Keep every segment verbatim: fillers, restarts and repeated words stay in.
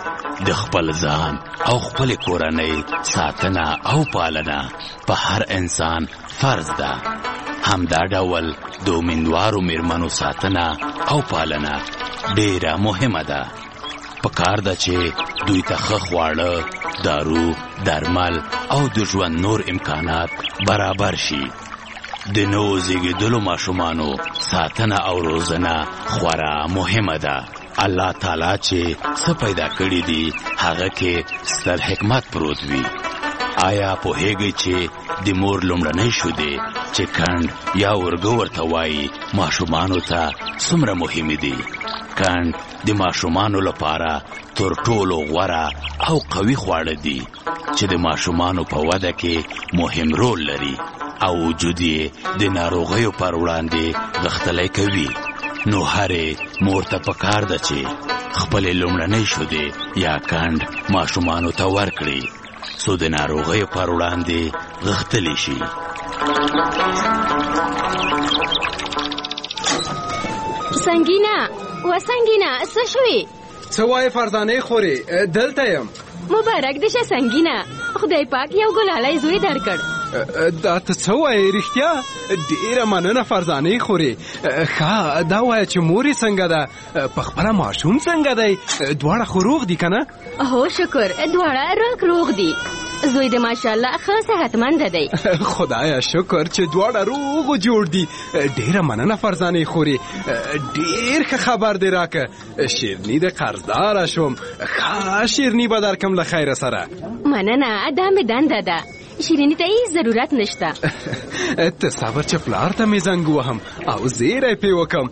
د خپل ځان او خپل کورنۍ ساتنه او پالنه په هر انسان فرض ده. همدا ډول د امیندوارو میرمنو ساتنه او پالنه ډیره مهمه ده. پکار ده چې دوی ته ښه خواړه، دارو، درمل او د ژوند نور امکانات برابر شي. د نوو زیږېدلو ماشومانو ساتنه او روزنه خورا مهمه ده. الله تعالی چې څه پیدا کړي دي هغه کې ستر حکمت پروت وي. آیا پوهیږئ چې د مور لومړنۍ شیدې چې کڼ یا ورږه ورته وایي ماشومانو ته څومره مهمې دي؟ کڼ د ماشومانو لپاره تر ټولو غوره او قوي خواړه دي چې د ماشومانو په وده کې مهم رول لري او وجود یې د ناروغیو پر وړاندې غښتلی کوي. نو هرې مور ته پکار ده چې خپلې لومړنۍ شیدې یا کڼ ماشومانو ته ورکړي څو د ناروغیو پر وړاندې غښتلی شي. سنگینه و سنگینه څه شوې؟ څه وایې فرزانې خورې؟ دلته یم. مبارک دې شه سنگینه، خدای پاک یو ګلالی زوی درکړ. دا ته څه وایې؟ رښتیا ډېره مننه فرزانې خورې. ښه دا وایه چې مور یې څنګه ده؟ په خپله ماشوم څنګه دی؟ دواړه خو روغ دي که نه؟ هو شکر، دواړه روغ روغ دي. زوی د ماشاءالله ښه صحتمند دی. خدایا شکر چې دواړه روغ و جوړ دي. ډېره مننه فرزانې خورې، ډېر ښه خبر دې راکه. شیرني د قرضداره شوم. ښه شیرني به درکم له خیره سره. مننه، دا مې دنده ده. شیرینی ته هیڅ ضرورت نشته. ته صبر چې پلار ته مې زنګ وهم او زیری پې وکم.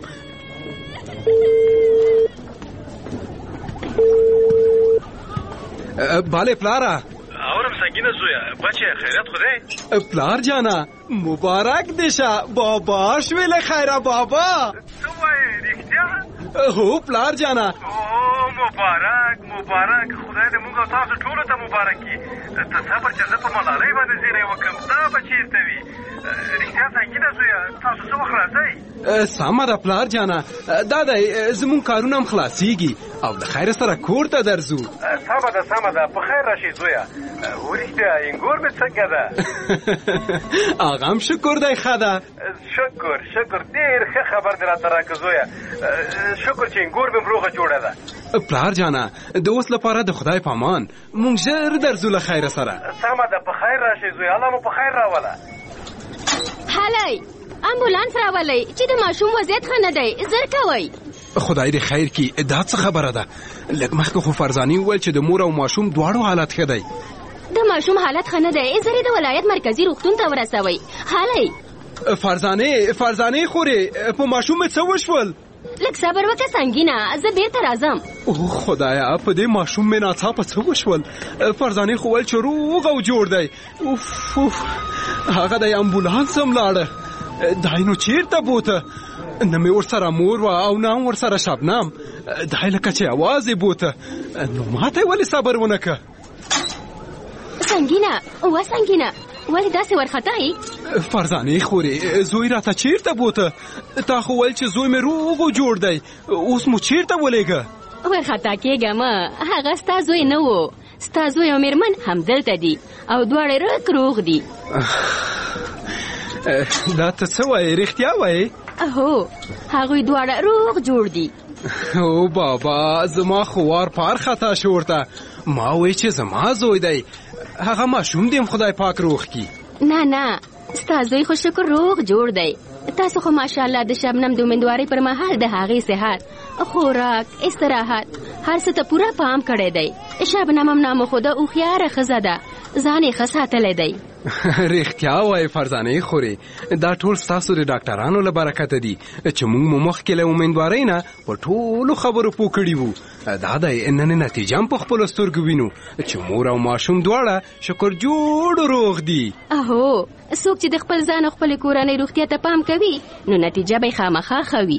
بله پلاره. اورم سنگینه زویا، بچه خیرت خوده؟ پلار جانا مبارک دیشه. بابا شوی له خیره بابا. څه وایې رښتیا؟ هو پلار جانا. او مبارک مبارک، خدای دې موږ او تاسو ټولو ته مبارک کړي. ته صبر چې زه په ملالۍ باندې زیری وکړم. دا به چېرته وي؟ رښتیا سنګینه زویا، تاسو څه وخت راځئ؟ سمه ده پلار جانا، دا دی زمونږ کارونه هم خلاصیږي او د خیر سره کور ته درځو. سمه ده سمه ده، په خیر راشئ زویا. ورښتیا انګور مې څنګه ده؟ هغه هم شکر دی ښه ده. شکر شکر، ډېر ښه خبر دې راته راکړه زویا. شکر چې انګور مې روغه جوړه ده. پلار جانا د اوس لپاره د خدای په امان مونږ ژر درځو له خیره سره. سمه ده، په خیر راشئ زویا، الله مو په خیر راوله. هلئ امبولانس راولئ چې د ماشوم وضعیت ښه نه دی، زر کوئ. خدای دې خیر کړي. دا څه خبره ده؟ لږ مخکې خو فرزانې وویل چې د مور او ماشوم دواړو حالت ښه دی. د ماشوم حالت ښه نه دی، زر یې د ولایت مرکزي روغتون ته ورسوئ. هلئ فرزانې فرزانې خورې، په ماشوم مې څه وشول؟ لږ صبر وکړه سنگینه، زه بیرته راځم. او خدایا، په دې ماشوم مې ناڅاپه څه وشول؟ فرزانې خو ویل چې روغ او جوړ دی. اوف اوف، هغه دی امبولانس هم لاړه. دای نو چیرته بوته؟ نه مې ورسره مور وه او نه هم ورسره شبنم. دای لکه چې اواز یې بوته. نو ماته یې ولې صبر ونه که؟ سنگینه و سنگینه، ولې داسې ورختئ؟ فرزانې خورې، زوی راته چیرته بوته؟ تا خو ویل چې زوی مې روغ و جوړ دی، اوس مو چیرته ولېږه؟ ورخطا کېږه مه، هغه ستا زوی نه و. ستا زوی او مېرمن همدلته دي او دواړه روغ روغ دي. دا ته څه وایې؟ رښتیا وایې؟ هو، هغوی دواړه روغ جوړ دي. او بابا، زما خو وار پار خطا شو ورته. ما وایي چې زما زوی دی، هغه ماشوم دې هم خدای پاک روغ کړي. نه نه، ستا زوی خو شکر روغ جوړ دی. تاسو خو ماشاءالله د شبنم د امیندوارۍ پر مهال د هغې صحت، خوراک، استراحت هر څه ته پوره پام کړی دی. شبنم هم نامخوده هوښیاره ښځه ده، ځان یې ښه ساتلی دی. رښتیا وایي فرزانې خورې، دا ټول ستاسو د ډاکټرانو له برکته دي چې موږ مو مخکې له امیندوارۍ نه په ټولو خبرو پوه کړي وو. دا دی نن نتیجه هم په خپلو سترګو وینو چې مور او ماشوم دواړه شکر جوړ روغ دي. اهو، څوک چې د خپل ځان او خپلې کورنۍ روغتیا ته پام کوي نو نتیجه به یې خامخا ښه وي.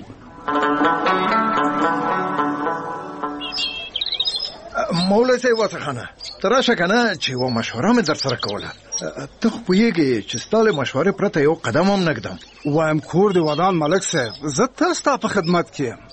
مولا صاحب وڅخانه ته راشه که نه چې یوه مشوره مې در سره کوله. ته خو پوهېږې چې ستا له مشورې پرته یو قدم هم نه ږدم. وایم کور د ودان ملک صاحب، زه تل ستا په خدمت کې یم،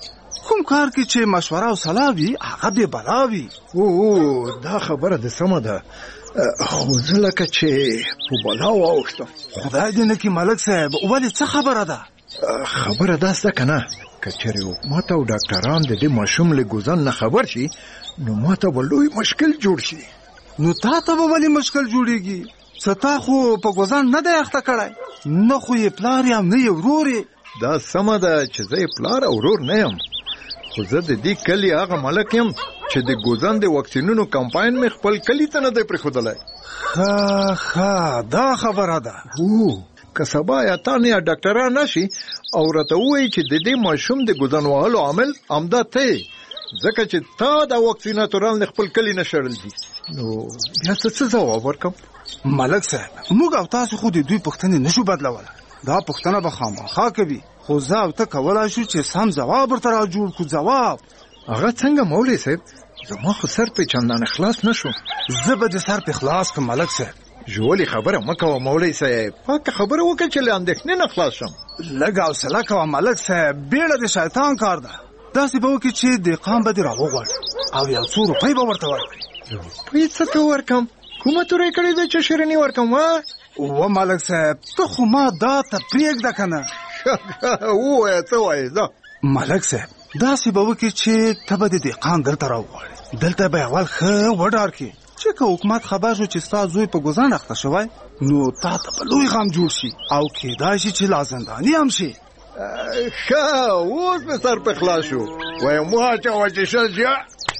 کوم کار کې چې مشوره او صلاح وي هغه بې بلا وي. او دا خبره د سمه ده، خو زه لکه چې په بلا واوښتم. خدای دې نه کړي ملک صاحب، ولې څه خبره ده؟ خبره داسته که نه، که چېرې حکومت او ډاکټران د دې ماشوم له ګوزن نه خبر شي نو ما ته به لوی مشکل جوړ شي. نو تا ته به ولې مشکل جوړېږي؟ څه تا خو په ګوزن نه دی اخته کړی، نه خو یې پلار یم نه یې ورور یې. دا سمه ده چې زه یې پلار او ورور نه یم، خو زه د دې کلي هغه ملک یم چې د ګوزن د واکسینونو کمپاین مې خپل کلي ته نه دی پرېښودلی. ښه ښه دا خبره ده. هو که سبا یا تان یا ډاکټران راشي او راته ووایي چې د دې ماشوم د ګوزن وهلو عامل همدا ته یې، ځکه چې تا دا واکسیناتوران خپل کلي نه شړل دي، نو بیا څه څه ځواب ورکم؟ ملک صاحب، موږ او تاسو خو د دوی پوښتنې نشو بدلولی، دا پوښتنه به خامخا کوي، خو زه او ته کولی شو چې سم ځواب ورته را جوړ کړو. ځواب هغه څنګه مولوي صاحب؟ زما خو سر په چندانه خلاص نشو. زه به دې سر په خلاص کړم ملک صاحب. ژولې خبره مه کوه مولوي صاحب، پاکه خبره وکړه چې له اندېښنې نه خلاص شم. لږ حوصله کوه ملک صاحب، بیړه د شیطان کار ده. داسې به وکړي چې دهقان به دې راوغواړي او یو څو روپۍ به ورته ورکړي. روپۍ څه ته ورکم؟ کومه تورې کړې ده چې شیریني ورکم؟ وا و ملک صاحب، ته خو ما دا ته پرېږده که نه. ووایه څه وایې؟ ځه ملک صاحب، داسې به وکړي چې ته به د دهقان دلته راوغواړې، دلته به یې اول ښه وډار کړي چې که حکومت خبر شو چې ستا زوی په ګوزن اخته شوی نو تا ته به لوی غم جوړ شي او کېدای شي چې لا زنداني هم شي. ښه اوس مې سر په خلاص شو. وایم مو اچوه چې شل شي.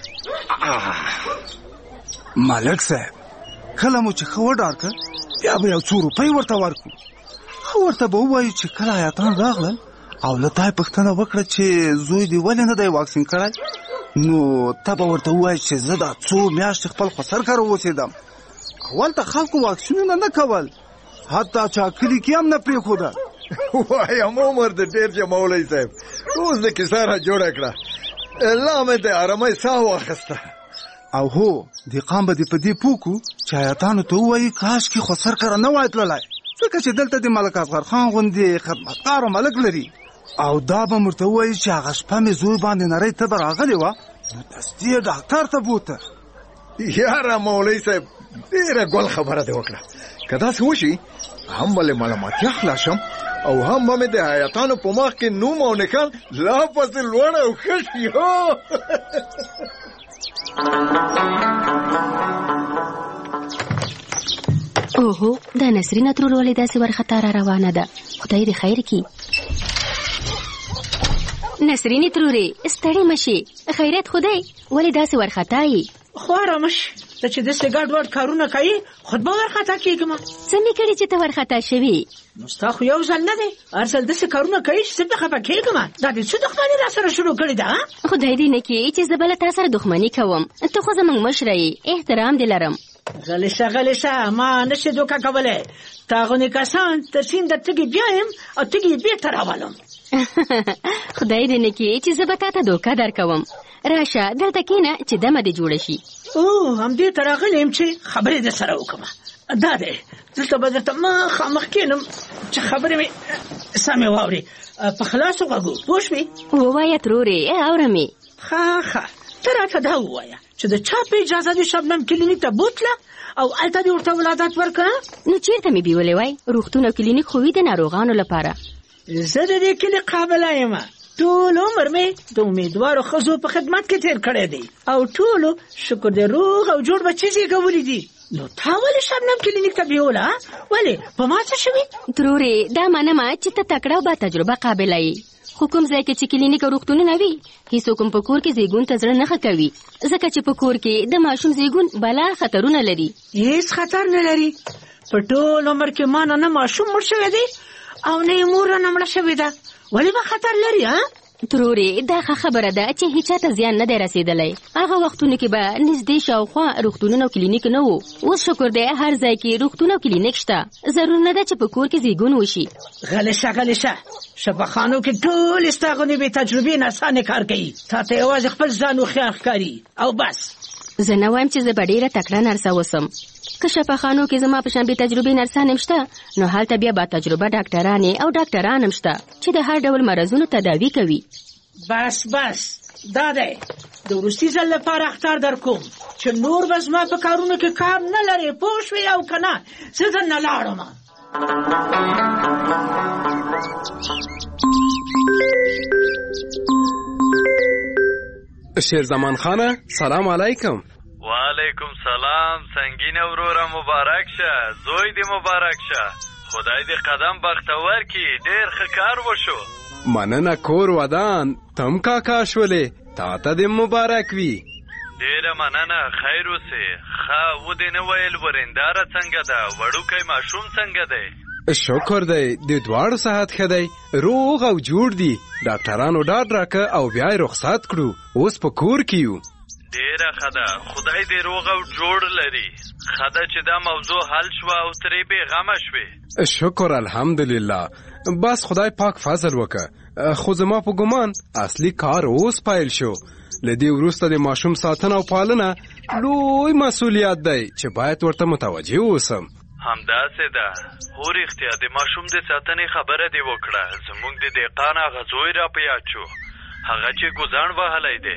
ملک صاحب، کله مو چې ښه وډار کړ بیا به یو څو روپۍ ورته ورکړو. ښه ورته به ووایو چې کله حیاتان راغلل او له تا یې پوښتنه وکړه چې زوی دې ولې نه دی واکسین کړی، نو ته به ورته ووایې چې زه دا څو میاشتې خپل خسر کره اوسېدم. اول ته خلکو واکسینونه نه کول، حتی چا کلي کې هم نه پرېښوده. وایم عمر د ډېر شه مولوي صاحب، اوس د کیسه را جوړه کړه، لا مې د ارامۍ ساه واخیسته. او هو دهقان به دې په دې پوه کړو چې حیاتانو ته ووایي کاشکې خسر کره نه وای تللی، ځکه چې دلته د ملک اصغر خان غوندې خدمتګاره ملک لري. او دا به ورته ووایي چې هغه شپه مې زوی باندې نرۍ تبه راغلې وه نو دستي یې ډاکټر ته بوته. یاره مولوي صاحب، ډېره ګل خبره دې وکړه. که داسې وشي هم به له ملامتیا خلاص شم او هم به مې د حیاتانو په مخ کې نوم او نښان لا پسې لوړ او ښه شي. اوهو، دا نسرینه ترور ولې داسې ورخطا را روانه ده؟ خدای دې خیر کړي. نسرینې ترورې، ستړې مه شې، خیریت خدای، ولې داسې ورخطا یې؟ خو ارامه شي، ته چې داسې ګډ وډ کارونه کوي خود به ورخطا کېږم. څه مې کړي چې ته ورخطا شوې؟ نو ستا خو یو ځل نه دی، هر ځل داسې کارونه کوي چې زه پرې خفه کېږم. دا دې څه دښمني را سره شروع کړې ده؟ خدای دې نه کړي چې زه بله تا سره دښمني کوم. ته خو زموږ مشره یې، احترام دې لرم. غلی شه غلی شه، ما نشي دوکه کولی. تا غونې کسان تر سیند تږي بیایم او تږي یې بېرته راولم. خدای دې نه کړي چې زه به تا ته دوکه درکوم. راشه دلته کښېنه چې دمه دې جوړه شي. او همدې ته راغلی یم چې خبرې در سره وکړم. دا دی، دلته به درته مخامخ کښېنم چې خبرې مې سمې واورې په خلاصو غوږو. پوه شوې؟ ووایه ترورې، اورم یې. ښه ښه، ته راته دا ووایه چې د چا په اجازه دې شبنم کلینیک ته بوتله او هلته دې ورته ولادت ورکړه؟ نو چېرته مې بیولې وای؟ روغتون او کلینیک خو وي د ناروغانو لپاره. زه د دې کلي قابله یم. ټول عمر مې د امیدوارو ښځو په خدمت کې تېر کړی دی او ټولو شکر دې روغ او جوړ بچي زېږولي دي. نو تا ولې شبنم کلینیک ته بیوله؟ ولې په ما څه شوي؟ ترورې، دا منمه چې ته تکړه او با تجربه قابله یې، خو کوم ځای کې چې کلینیک او روغتونونه وي هیڅوک هم په کور کې زیږون ته زړه نه ښه کوي، ځکه چې په کور کې د ماشوم زیږون بلا خطرونه لري. هیڅ خطر نه لري. په ټول عمر کې ما نه نه ماشوم مړ شوی دی او نه یې مور رانه مړه شوې ده. ولې به خطر لري؟ ها ترورې، دا ښه خبره ده چې هیچا ته زیان نه دی رسېدلی. هغه وختونو کې به نږدې شاوخوا روغتونونه او کلینیک نه وو. اوس شکر دی هر ځای کې روغتون او کلینیک شته. ضرور نه ده چې په کور کې زیږون وشي. غلی شه غلی شه، شفاخانو کې ټول ستا غوندې بې تجربې نرسانې کار کوي. تا ته یوازې خپل ځان هوښیار ښکاري او بس. زه نه وایم چې زه به ډېره تکړه نرسه اوسم. که شفاخانو کې زما په شان بې تجربې نرسان هم شته نو هلته بیا با تجربه ډاکټرانې او ډاکټران هم شته چې د هر ډول مرضونو تداوي کوي. بس بس دا دی د وروستي ځل لپاره اخطار در کوم چې نور به زما په کارونو کې کار نه لرې پوه شوې او که نه زه درنه لاړم. شیرزمان خانه سلام علیکم. وعلیکم سلام. سنگینه وروره مبارک شه، زوی دی مبارک شه، خدای دی قدم بختور کی، ډیر ښه کار وشو. مننه کور ودان تم کاکا شولې، تا ته دې مبارک وي. ډیره مننه، خیر اوسې. ښه ودې نه ویل ورنداره څنګه ده، وړوکی ماشوم څنګه دی؟ شکر دی د دواړو صحت ښه دی، روغ او جوړ دي. ډاکټرانو ډاډ راکه او بیا یې رخصت کړو، اوس په کور کې یو. ډیره ښه ده، خدای دې روغ او جوړ لري. ښه ده چې دا موضوع حل شوه او ترې بېغمه شوې. شکر الحمدلله، بس خدای پاک فضل وکړه. خو زما په ګمان اصلي کار اوس پیل شو. له دې وروسته د ماشوم ساتنه او پالنه لوی مسؤلیت دی چې باید ورته متوجه اوسم. همداسې ده. هو رښتیا د ماشوم د ساتنې خبره دې وکړه. زموږ د دهقان هغه زوی را په یاد شو، هغه چې ګوزڼ وهلی دی.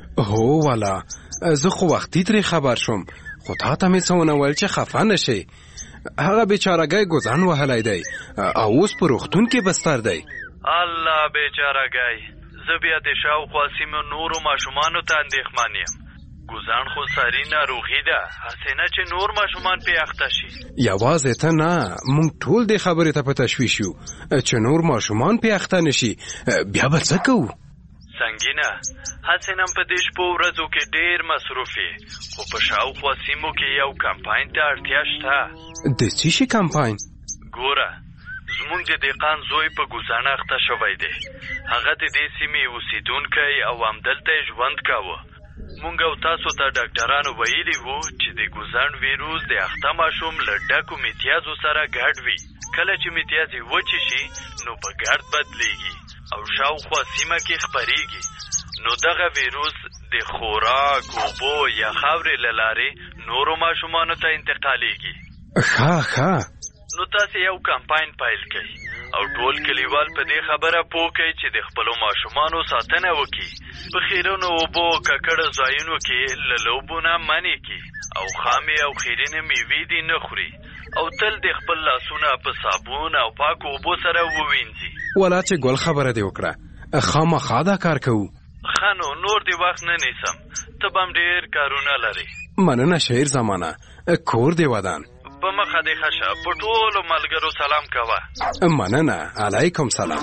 هو والا، زه خو وختي ترې خبر شوم، خو تا ته مې څه ونه ویل چې خفه نه شې. هغه بیچارهګی ګوزڼ وهلی دی او اوس په روغتون کې بستر دی. الله بیچارهګی، زه بیا د شاوخوا سیمو نورو ماشومانو ته اندېښمن یم. ګوزڼ خو ساري ناروغي ده، هسې نه چې نور ماشومان پې اخته شي. یوازې ته نه، موږ ټول دې خبرې ته په تشویش یو چې نور ماشومان پې اخته نه شي. بیا به څه کوو؟ سنګینه، هسې نن په دې شپو ورځو کې ډېر مصروف یې، خو په شاوخوا سیمو کې یو کمپاین ته اړتیا شته. د څه شي کمپاین؟ ګوره، زموږ د دهقان زوی په ګوزڼ اخته شوی دی. هغه د دې سیمې اوسېدونکی او همدلته یې ژوند کاوه. مونږ او تاسو ته ډاکټرانو ویلي وو چې د ګوزڼ ویروس د اخته ماشوم له ډکو میتیازو سره ګډ وي. کله چې میتیازې وچې شي نو په ګرد بدلیږي او شاوخوا سیمه کې خپریږي. نو دغه ویروس د خوراک، اوبو یا خاورې له لارې نورو ماشومانو ته انتقالیږي. ښه ښه. نو تاسې یو کمپاین پیل کړئ او ټول کلیوال په دې خبره پوه کړئ چې د خپلو ماشومانو ساتنه وکړي. په خیرونو، اوبو، ککړو ځایونو کې له لوبو نه منع کړي او خامې او خیرینې میوې دې نه خوري او تل د خپل لاسونه په صابون او پاکو اوبو سره ووینځي. ولا چې ګل خبره دې وکړه، خامخا دا کار کوو. ښه نو نور دې وخت نه نیسم، ته به هم ډېر کارونه لرې. مننه شعر زمانه، کور دې ودان. په مخه دې ښه شه، په ټولو ملګرو سلام کوه. مننه، علیکم سلام.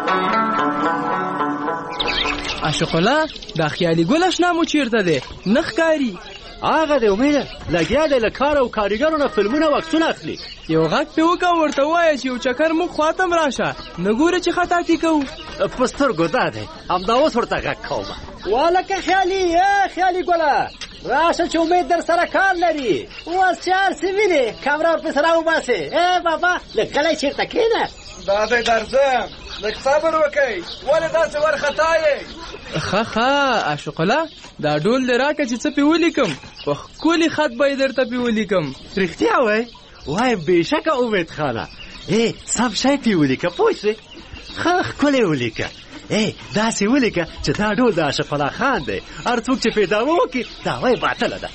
عاشق الله، دا خیالي ګل اشنا مو چیرته دی؟ نه ښکاري. هغه دی امیده، لګیا دی له کار او کاریګرو نه فلمونه او عکسونه اخلي. یو غږ پې وکړه ورته ووایه چې یو چکر موږ خواته م راشه، نه ګوره چې خطاطي کوو. په سترګو دا دی، همدا اوس ورته غږ کومه. والکه خیالي، ای خیالي ګله، راشه چې امید در سره کار لري. اوس چې هر څه وینې کمره ورپسې راوباسې. ای بابا لږ غلی چېرته کښېنه. دا دی درځم، لږ صبر وکئ، ولې داسې وارخطا یې؟ ښه ښه عاشق الله، دا ډول دې راکړه چې څه پې ولیکم، په ښکلي خط به یې درته پې ولیکم. رښتیا وایې؟ وایې بېشکه امید خانه، ای سم شی پې ولیکه پوه شوې. ښه ښکلی ولیکه. ای داسې ولیکه چې دا ډول د اشرف الله خان دی، هر څوک چې پې دعوه وکړي دعوه یې باطله ده.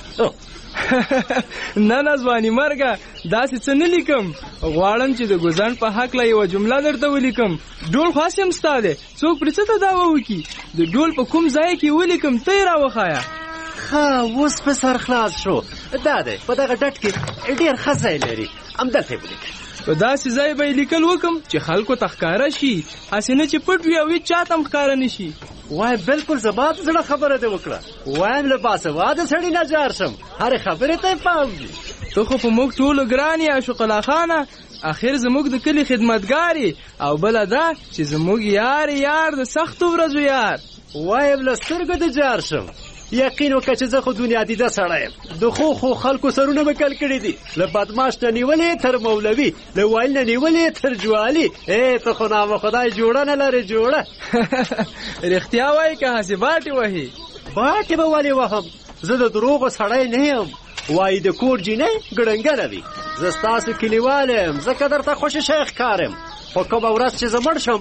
نه نه ځواني مرګه، داسې څه نه لیکم. غواړم چې د ګوزڼ په هکله یوه جمله درته ولیکم. ډول خاص یم ستا دی، څوک پرې څه ته دعوه وکړي، د ډول په کوم ځای کې ولیکم ته یې راوښایه. ښه اوس په سر خلاص شو. دا دی په دغه ډټ کې ډېر ښه ځای لري، همدلته یې ولیکه. په داسې ځای به یې لیکل وکم چې خلکو ته ښکاره شي، هسې نه چې پټ وي او هېڅ چا ته هم ښکاره نه شي. وای بالکل زما د زړه خبره دې وکړه. وایم له باسواده سړي نه جار شم، هرې خبرې ته یې پام وي. ته خو په موږ ټولو ګران یې عاشق الله خانه، اخر زموږ د کلي خدمتګار یې، او بله دا چې زموږ یار یار د سختو ورځو یار. وایم له سترګو دې جار شم. یقین وکړه چې زه خو دنیا دیده سړی یم. د خو خو خلکو سرونه مې کل کړي دي، له بدماش نه نیولې تر مولوي، له وایل نه نیولې تر جوالي. ای ته خو نامه خدای جوړه نه لرې جوړه. رښتیا وایي که هسې باټې وهي؟ باټې به ولې وهم، زه د دروغو سړی نه یم. وایي د کور جینۍ ګړنګنه وي. زه ستاسو کلیوال یم، ځکه درته خوشې شی ښکارم. خو کومه ورځ چې زه مړ شم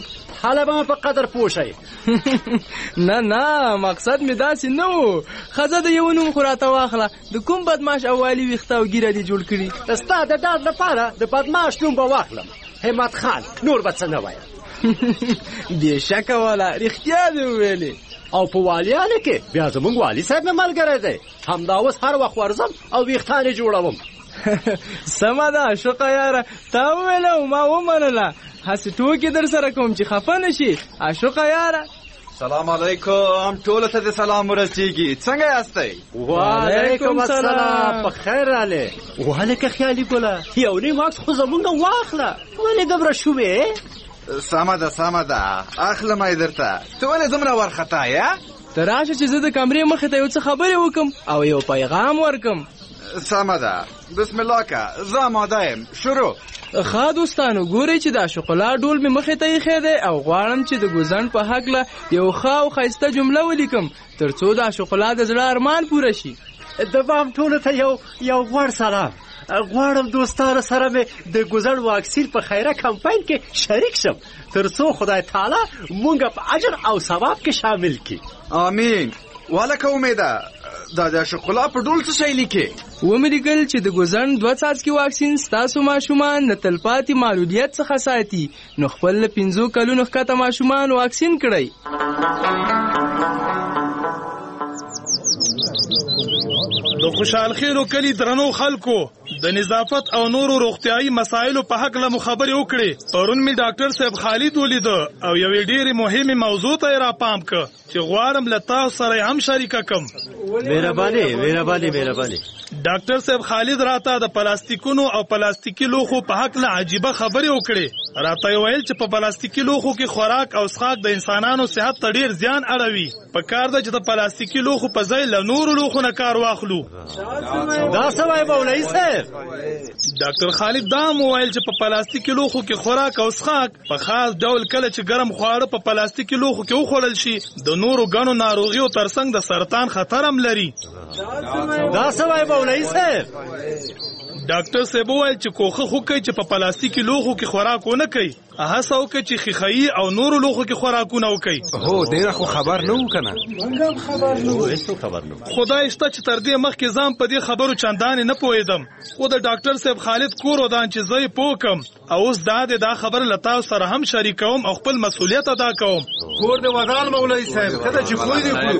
هله به په قدر پوه شئ. نه نه مقصد مې داسې نه و. ښځه د یو نوم خو راته واخله. د کوم بدماش او والي ویښته او ږیره دې جوړ کړي؟ ستا د ډاډ لپاره د بدماش نوم به واخلم، همت خان. نور به څه نه وایم. بې شکه والا رښتیا دې وویلې. او په والیانو کې بیا زموږ والي صاحب مې ملګری دی. همدا اوس هر وخت ورځم او ویښتان یې جوړوم. سمه ده شوقه یاره، تا وویله او ما ومنله. هسې ټوکې در سره کوم چې خفه نه شي. اشوقه یاره. سلام علیکم، ټولو ته د سلام ورسیږي. څنګه یاستئ؟ وعلیکم السلام. په خیر راغلې. وهلکه خیالي ګله، یو نیم عکس خو زمونږ واخله. ولې دومره شومې؟ سمه ده سمه ده، اخلم یې درته. ته ولې دومره وارخطا یې؟ ته راشه چې زه د کمرې مخې ته یو څه خبرې وکم او یو پیغام ورکم. سمه ده، بسم الله که، زه آماده یم. شروع. ښه دوستانو، ګورئ چې دا شوکولا ډول مې مخې ته ایښی دی او غواړم چې د ګوزڼ په هکله یو ښه او ښایسته جمله ولیکم تر څو دا شوکولا د زړه ارمان پوره شي. د بام ټولو ته یو یو غوړ سلام. غواړم دوستانو سره مې د ګوزڼ واکسین په خیره کمپاین کې شریک شم تر څو خدای تعالی مونږ په اجر او ثواب کې شامل کړي. آمین. والکه امیده، دا د شوکولا په ډول څه شی لیکي؟ ومې لیکل چې د ګوزڼ دوه څاڅکي واکسین ستاسو ماشومان د تلپاتې معلولیت څخه ساتي، نو خپل له پنځو کلونو ښکته ماشومان واکسین کړئ. د خوشحال خیرو کلی درنو خلکو د نظافت او نورو روغتیايي مسایلو په حق له خبرې وکړې. پرون می ډاکټر صاحب خالد ولیده او یوې ډېرې مهمې موضوع ته را پام ک چې غواړم له تاسو سره هم شریکه کم. مهرباني مهرباني مهرباني. ډاکټر صاحب خالد راته د پلاستیکونو او پلاستیکي لوښو په حق له عجیبه خبرې وکړې. راته ویل چې په پلاستیکي لوښو کې خوراک او څښاک د انسانانو صحت ته ډېر زیان اړوي. په کار ده چې د پلاستیکي لوښو په ځای له نورو لوښو نه کار واخلو. دا څه وایي مولوي صاحب؟ ډاکټر خالد دا هم وویل چې په پلاستیکي لوښو کې خوراک او څښاک په خاص ډول کله چې ګرم خواړه په پلاستیکي لوښو کې وخوړل شي د نورو ګڼو ناروغیو ترڅنګ د سرطان خطر هم لري. دا څه وایي مولوي صاحب؟ ډاکټر صاحب وویل چې کوښښ وکړئ چې په پلاستیکي لوښو کې خوراک ونه کوئ. هڅه وکړئ چې ښیښایي او نورو لوښو کې خوراکونه وکړئ. هو ډېره خو خبر نه وو که نه؟ موږ هم خبر نه وو. هېڅ خبر نه وو. خدای شته چې تر دې مخکې ځان په دې خبرو چندانې نه پوهېدم، خو د ډاکټر صاحب خالد کور ودان چې زه یې پوه کړم او اوس دا دی دا خبره له تاسو سره هم شریکوم او خپل مسؤلیت ادا کوم. کور دې ودان مولوي صاحب، ښه ده چې پوه دې کړو.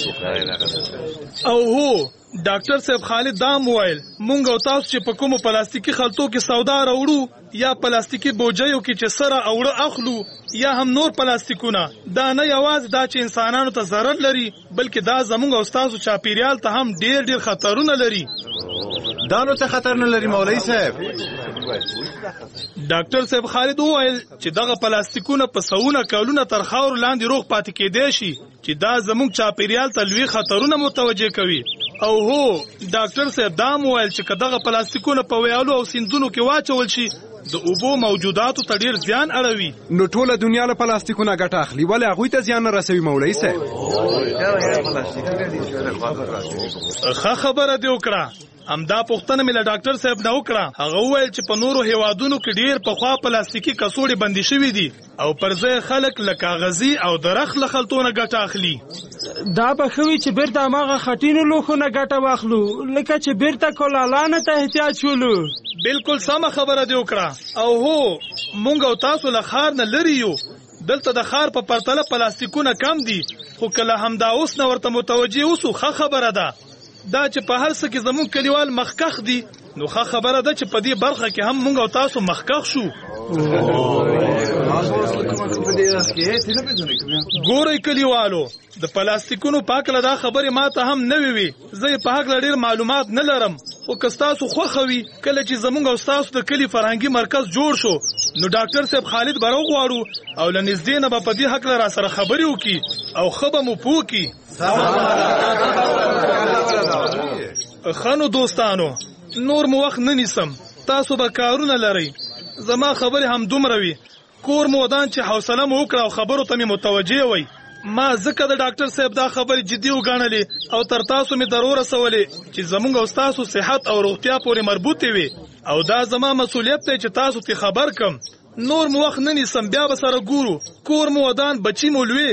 او هو ډاکټر صاحب خالد دا هم وویل مونږ او تاسو چې په کومو پلاستیکي خلطو کې سودا راوړو یا پلاستیکي بوجیو کې چې سره اوړه اخلو یا هم نور پلاستیکونه، دا نه یوازې دا چې انسانانو ته ضرر لري بلکې دا زمونږ او تاسو چاپیریال ته هم ډېر ډېر خطرونه لري. دا نو څه خطر نه لري مولوي صاحب؟ ډاکټر صاحب خالد وویل چې دغه پلاستیکونه په سوونه کلونه تر خاورو لاندې روغ پاتې کېدی شي چې دا زموږ چاپیریال ته لوی خطرونه متوجه کوي. او هو ډاکټر صاحب دا هم وویل چې که دغه پلاستیکونه په ویالو او سیندونو کې واچول شي د اوبو موجوداتو ته ډېر زیان اړوي. نو ټوله دنیا له پلاستیکونه ګټه اخلي، ولې هغوی ته زیان نه رسوي مولوي صاحب؟ ښه خبره دې وکړه. همدا پوښتنه مې له ډاکټر صاحب نه وکړه. هغه وویل چې په نورو هیوادونو کې ډېر پخوا پلاستیکي کڅوړې بندي شوي دي او پر ځای خلک له کاغذي او درخت له خلطو نه ګټه اخلي. دا به ښه وي چې بیرته هماغه خټینو لوښو نه ګټه واخلو لکه چې بیرته کولالانو ته احتیاج شولو. بالکل سمه خبره دې وکړه. او هو مونږ او تاسو له ښار نه لرې یو، دلته د ښار په پرتله پلاستیکونه کم دي، خو کله همدا اوس نه ورته متوجه اوسو ښه خبره ده. دا چې په هر څه کې زموږ کلیوال مخکخ دي نو ښه خبره ده چې په دې برخه کې هم مونږ او تاسو مخکخ شو. ګورئ کلیوالو، د پلاستیکونو په هکله دا خبرې ما ته هم نوې وي. زه یې په هکله ډېر معلومات نه لرم، خو که ستاسو خوښه وي کله چې زموږ او ستاسو د کلي فرهنګي مرکز جوړ شو نو ډاکټر صاحب خالد به راوغواړو او له نږدې نه به په دې هکله را سره خبرې وکړي او ښه به مو پوه کړي. ښه نو دوستانو، نور مو وخت نه نیسم، تاسو به کارونه لرئ. زما خبرې هم دومره وي. کور مو ودان چې حوصله مو وکړه او خبرو ته مې متوجه وئ. ما ځکه د ډاکټر صاحب دا خبرې جدي وګڼلې او تر تاسو مې در ورسولې چې زموږ او ستاسو صحت او روغتیا پورې مربوطې وي او دا زما مسؤلیت دی چې تاسو ته خبر کم. نور مو وخت نه نیسم بیا به سره ګورو کور مو ودان بچی مو لوی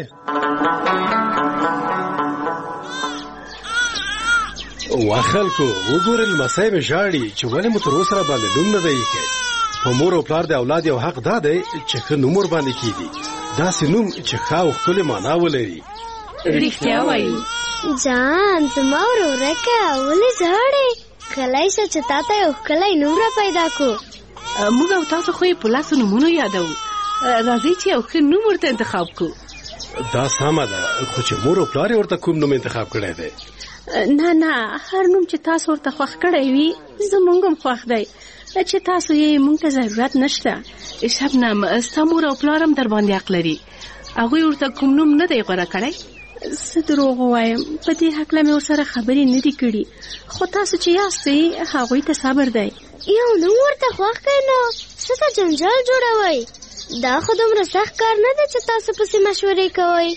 وا خلکو وګورئ لمسی مې ژاړي چې ولې مو تر اوسه راباندې نوم نه دی ایښی په مور او پلار د اولاد یو حق دا دی چې ښه نوم ورباندې کېږي داسې نوم چې ښه او ښکلې معنا ولري رښتیا وایي جان زما ورورکه ولې ژاړې کلی شه چې تا ته یو ښکلی نوم را پیدا کړو موږ او تاسو خو یې په لاسو نومونو یادوو راځئ چې یو ښه نوم ورته انتخاب کړو دا سمه ده خو چې مور او پلار یې ورته کوم نوم انتخاب کړی دی نه نه هر نوم چې تاسو ورته خوښ کړی وي زموږ هم خوښ دی چې تاسو یې موږ ته ضرورت نشته شبنم ستا مور او پلار هم در باندې حق لري هغوی ورته کوم نوم نه دی غوره کړی څه دروغ ووایم په دې هکله مې ورسره خبرې نه دي کړي خو تاسو چې یاستئ هغوی ته صبر دی یو نوم ورته خوښ کړئ نو څه ته جنجال جوړوئ دا خو دومره سخت کار نه دی چې تاسو پسې مشورې کوئ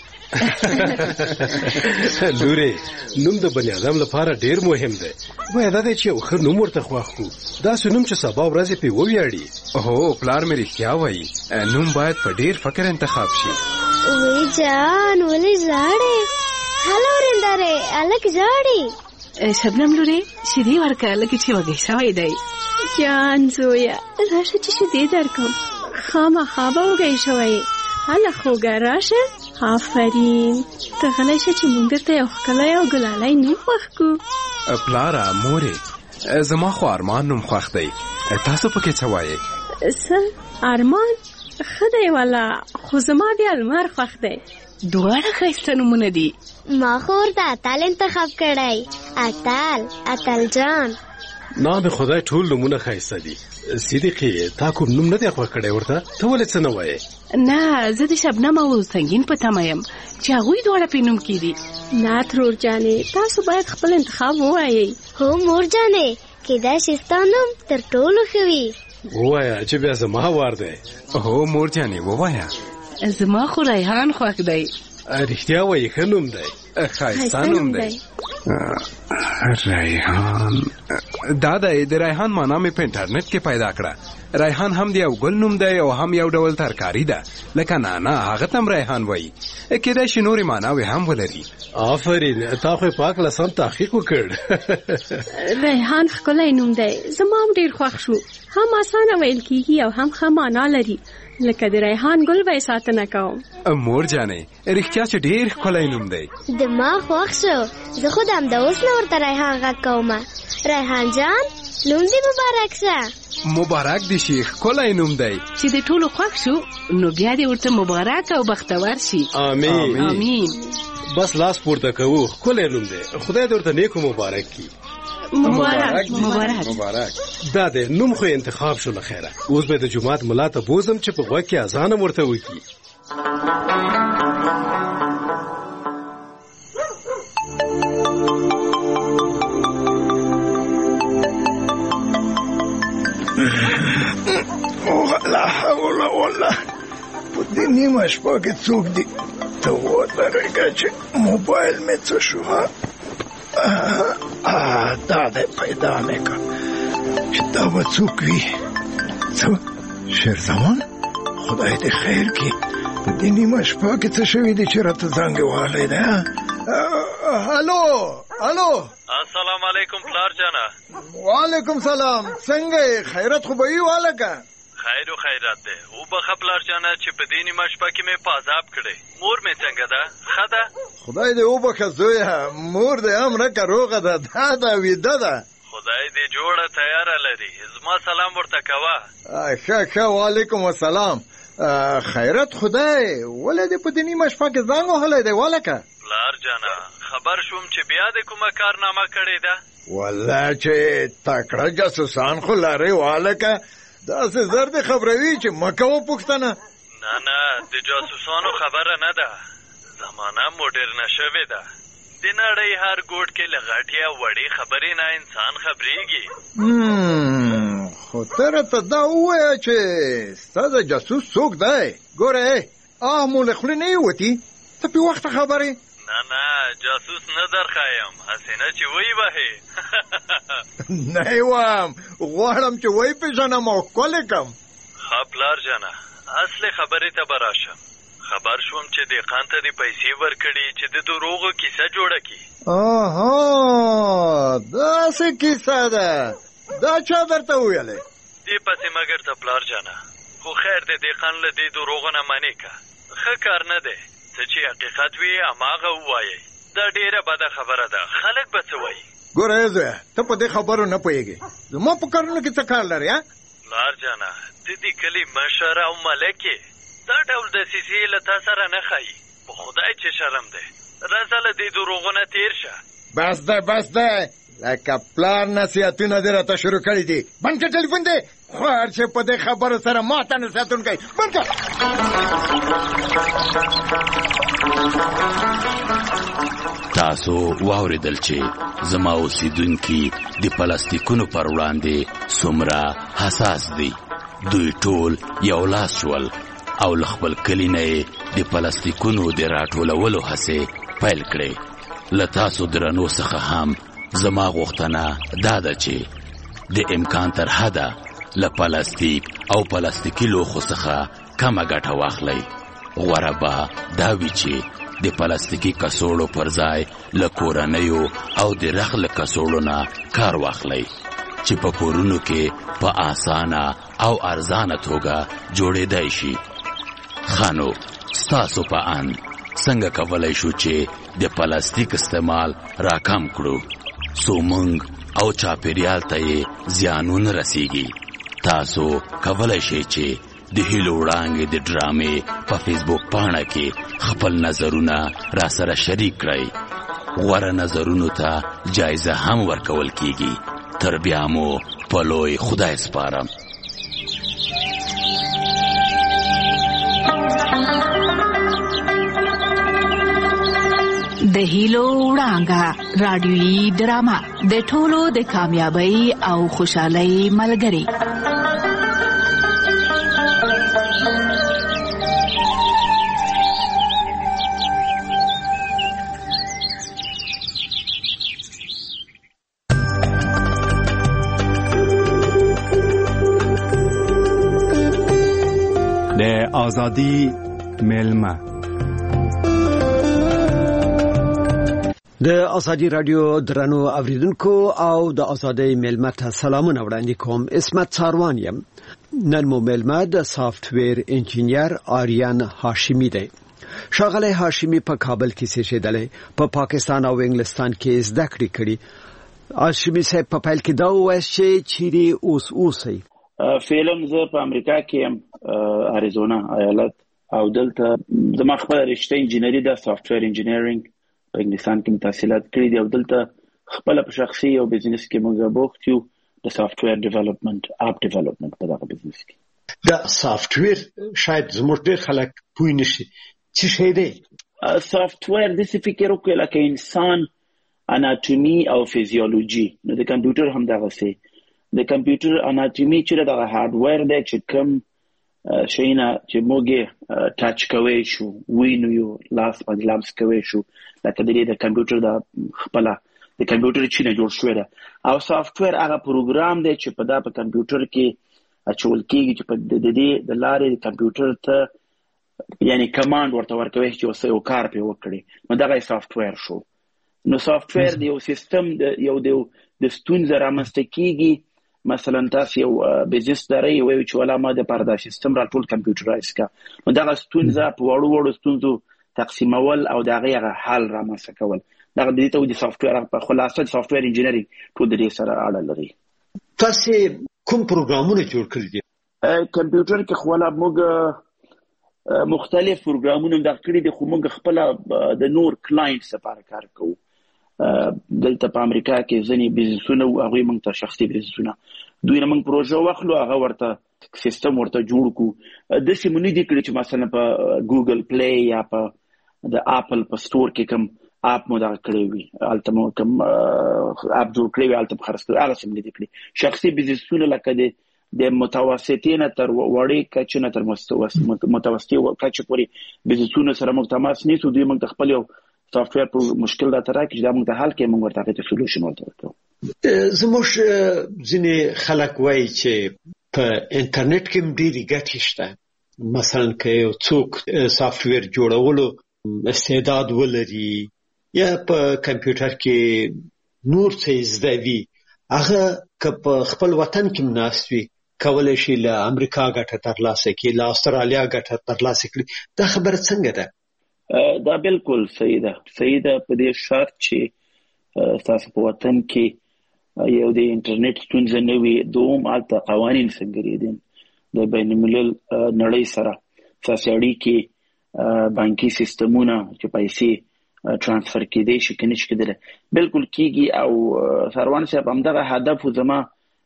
لورې نوم د بني ادم لپاره ډیر مهم دی باید دا دی چې یو ښه نوم ورته خوښ کړو داسې نوم چې سبا ورځې پرې وویاړي هو پلار مې رښتیا وایي نوم باید په ډیر فکر انتخاب شي وی جان ولې ژاړې هلو ورېندارې هلک ژاړي شبنم لورې شیدې ورکړه لکه چې وږی شوی دی جان زویه راشه چې شیدې درکړم خامخا به وږی شوی هله خوږه راشه آفرین ته غلی شه چې موږ درته یو ښکلی او ګلالی نوم خوښ کړو پلاره مورې زما خو ارمان نوم خوښ دی تاسو پکې څه وایئ څه ارمان ښه دی والا خو زما بیا لمر خوښ دی دواړه ښایسته نومونه دي ما خو ورته اتل انتخاب کړی اتل اتل جان نه د خدای ټول نومونه ښایسته دي صدیقې تا کوم نوم نه دی خوښ کړی ورته ته ولې څه نه وایې نه زه د شبنم او سنګین په تمه یم چې هغوی دواړه پرې نوم کېدي نه ترور جانې تاسو باید خپل انتخاب ووایئ هو مور جانې کېدای شي ستا نوم تر ټولو ښه وي ووایه چې بیا زما وار دی هو مور جانې ووایه زما خو ریحان خوښ دی رښتیا وایي ښه نوم دی ښایسته نوم دی ریحان دا دی د ریحان معنا مې په انټرنیټ کې پیدا کړه ریحان هم د یو ګل نوم دی او هم یو ډول ترکاري ده لکه نانا هغه ته هم ریحان وایي کېدای شي نورې معناوې هم ولري آفرین تا خو یې په هکله سم تحقیق وکړ ریحان ښکلی نوم دی زما هم ډېر خوښ شو هم اسانه ویل کېږي او هم ښه معنا لري لکه د ریحان ګل به یې ساتنه کوم مور جانې رښتیا چې ډېر ښکلی نوم دی د ما خوښ شو زه خو د همدا اوس نه ورته ریحان غږ کومه ریحان جان نوم دې مبارک شه مبارک دې شي ښکلی نوم دی چې د ټولو خوښ شو نو بیا دې ورته مبارک او بختور شي آمین آمین بس لاس پورته کوو ښکلی نوم دی خدای دې ورته نیکو مبارک کړي مبارک مبارک مبارک دا دی نوم خو انتخاب شو له خیره اوس به د جومات ملا ته بوزم چې په غوږ کې اذان هم ورته وکړي لا حول ولا په دې نیمه شپه کې څوک دي ته ودرېږه چې موبایل مې څه شو دا دی پیدا مې کړ چې دا به څوک وي څه شیرزمان خدای دې خیر کړي په دې نیمه شپه کې څه شوي دي چې راته زنګ وهلی دی هلو هلو السلام علیکم پلار جانا وعلیکم سلام څنګه خیرت خو به وي والکه خیر و خیرات ده او بخه پلار جانا چې په دې نیمه شپه کې مې په عذاب کړی مور مې څنګه ده ښه ده خدای دې وبخه زویه مور دې هم رکه روغه ده دا ده ویده ده خدای دې جوړه تیاره لري زما سلام ورته کوه ښه ښه وعلیکم السلام خیرت خدای ولې دې په دې نیمه شپه کې زنګ وهلی دی والکه پلار جانا خبر شوم چې بیا دې کومه کارنامه کړې ده والله چې تکړه جاسوسان خو لرې والکه داسې زر دې خبروي چې مه کوه پوښتنه نه نه د جاسوسانو خبره نه ده زمانه موډرنه شوې ده د نړۍ هر ګوټ کې له غټې او وړې خبرې نه انسان خبرېږي خو ته راته دا ووایه چې ستا د جاسوس څوک دی ګوره آه مو له خولې نه یې وتي ته پې وخته خبرې نه نه جاسوس نه درخوایم هسې نه چې وی وهې نه یې وایم غواړم چې وی پېژنم او ښکلې کړم ښه پلار جانه اصلي خبرې ته به راشم. خبر شوم چې دهقان ته دې پیسې ورکړي چې د دروغو کیسه جوړه کړي. آها داسې کیسه ده. دا چا درته وویلې؟ دې پسې مګر ته پلار جانه خو خیر دې دهقان له دې دروغو نه منې که. ښه کار نه دی. څه چې حقیقت وي هماغه ووایئ. دا ډېره بده خبره ده. خلک به څه وایي؟ ګوره زویه ته په دې خبرو نه پوهېږې. زما په کارونو کې څه کار لرې؟ پلار جانه ته دې کلي مشر او ملک یې. دا ډول دسیسې له تا سره نه ښایي. په خدای چې شرم دی. راځه له دې دروغو نه تېر شه. بس دی بس دی. لکه پلار نصیحتونه دې راته شروع کړي دي. بند کړه ټلیفون دی. خوار چې په دې خبرو سره ما ته نصیحتونه کوي. بند کړه. تاسو واورېدل چې زما اوسیدونکي د پلاستیکونو پر وړاندې څومره حساس دي. دوی ټول یو لاس شول او له خپل کلي نه یې د پلاستیکونو د راټولولو هڅې پیل کړې. له تاسو درنو څخه هم زما غوښتنه دا ده چې د امکان تر حده له پلاستیک او پلاستیکي لوښو څخه کمه ګټه واخلئ. غوره به دا وي چې د پلاستیکي کڅوړو پر ځای له کورنیو او د رخ له کڅوړو نه کار واخلئ چې په کورونو کې په اسانه او ارزانه توګه جوړېدای شي. خانو ستاسو په اند څنګه کولی شو چې د پلاستیک استعمال راکم کړو څو موږ او چاپېریال ته یې زیانونه رسیږي؟ تاسو کولی شئ چې د هیلو وړانګې د ډرامې په فیسبوک پاڼه کې خپل نظرونه را سره شریک کړئ. غوره نظرونو ته جایزه هم ورکول کیږي. تر بیا مو په لوی خدای سپارم. د هیلو وړانګه رادیویي ډرامه د ټولو د کامیابی او خوشحالۍ ملګری. د آزادی میلمه د ازادي رادیو درنو اوریدونکو او د ازادي میلمه ته سلامونه وړاندې کوم. اسمت څاروان یم. نن مو میلمه د سافټویر انجینیر آریان هاشمی دی. ښاغلی هاشمی په کابل کې زیږېدلی، په پا پاکستان او انګلستان کې زده کړې کړي. هاشمی صاحب په پیل کې دا ووایاست چې چیرې اوس اوسئ؟ فعلا زه په امریکا کې یم، اریزونا ایالت، او دلته زما خپله رشته انجینري ده، سافټویر انجینیرینګ. په انګلستان کې تحصیلات کړي دي او دلته خپله په شخصي او بزنس کې موږ بوخت یو د سافټویر ډیولپمنټ، اپ ډیولپمنټ په دغه بزنس کې. دا سافټویر شاید زموږ ډېر خلک پوه نه شي څه شی دی؟ سافټویر داسې فکر وکړئ لکه انسان اناټومي او فیزیولوژي، نو د کمپیوټر هم دغسې. د کمپیوټر اناټومي چې دغه هارډویر دی چې کوم شیونه چې موږ یې ټچ کوی شو، وینو یو لاس باندې لمس کوی شو، لکه د دې د کمپیوټر د خپله د کمپیوټر چینه جوړ شوی ده. او سافټویر هغه پروګرام دی چې په دا په کمپیوټر کې اچول کېږي چې په د دې د لارې کمپیوټر ته یعنی کمانډ ورته ورکوي چې اوس یو کار پرې وکړي، نو دغه سافټویر شو. نو سافټویر د یو سیستم یو د ستونزه رامنځته کېږي. مثلا تاسو یو بزنس لرئ، وایي چې والا ما دپاره دا سیستم راټول کمپیوټرایز کړه، نو دغه ستونزه په وړو وړو ستونزو تقسیمول او د هغې هغه حل رامنځته کول، دغه د دې ته د سافټویر په خلاصه د سافټویر انجینرینګ ټول د دې سره اړه لري. تاسې کوم پروګرامونه جوړ کړي دي؟ کمپیوټر کې خو والا موږ مختلف پروګرامونه هم دغه کړي دي، خو موږ خپله د نور کلاینټس لپاره کار کوو. دلته په امریکا کې ځینې بزنسونه وو، هغوی موږ ته شخصي بزنسونه، دوی نه موږ پروژه واخلو، هغه ورته سیستم ورته جوړ کړو. داسې مو نه دي کړي چې مثلا په ګوګل پلی یا په د اپل په سټور کې کوم اپ مو دغه کړی وي، هلته مو کوم اپ جوړ کړی وي، هلته په خرڅ کړی، هغسې مو نه دي کړي. شخصي بزنسونه لکه د د متوسطې نه تر وړې کچې نه تر متوسطې کچې پورې بزنسونو سره موږ تماس نیسو. دوی موږ ته خپل یو سافټویر مشکل راته راکړي چې دا موږ ته حل کړي، موږ ورته هغې ته سولوشن ورته ورکوو. زموږ ځینې خلک وایي چې په انټرنیټ کې هم ډېرې ګټې شته. مثلا که یو څوک سافټویر جوړولو استعداد ولري یا په کمپیوټر کې نور څه زده وي، هغه که په خپل وطن کې ناست وي کولی شي له امریکا ګټه ترلاسه کړي، له استرالیا ګټه ترلاسه کړي. دا خبره څنګه ده؟ دا بالکل صحیح ده. صحیح ده په دې شرط چې تاسو په وطن کې یو د انټرنیټ ستونزه نه وي، دوم هلته قوانین څنګه دي د بین الملل نړۍ سره اساسي اړیکې، بانکي سیستمونه چې پیسې ترانسفر کېدی شي که نه شي کېدلی، بالکل کېږي. او سروان صاحب همدغه هدف و زما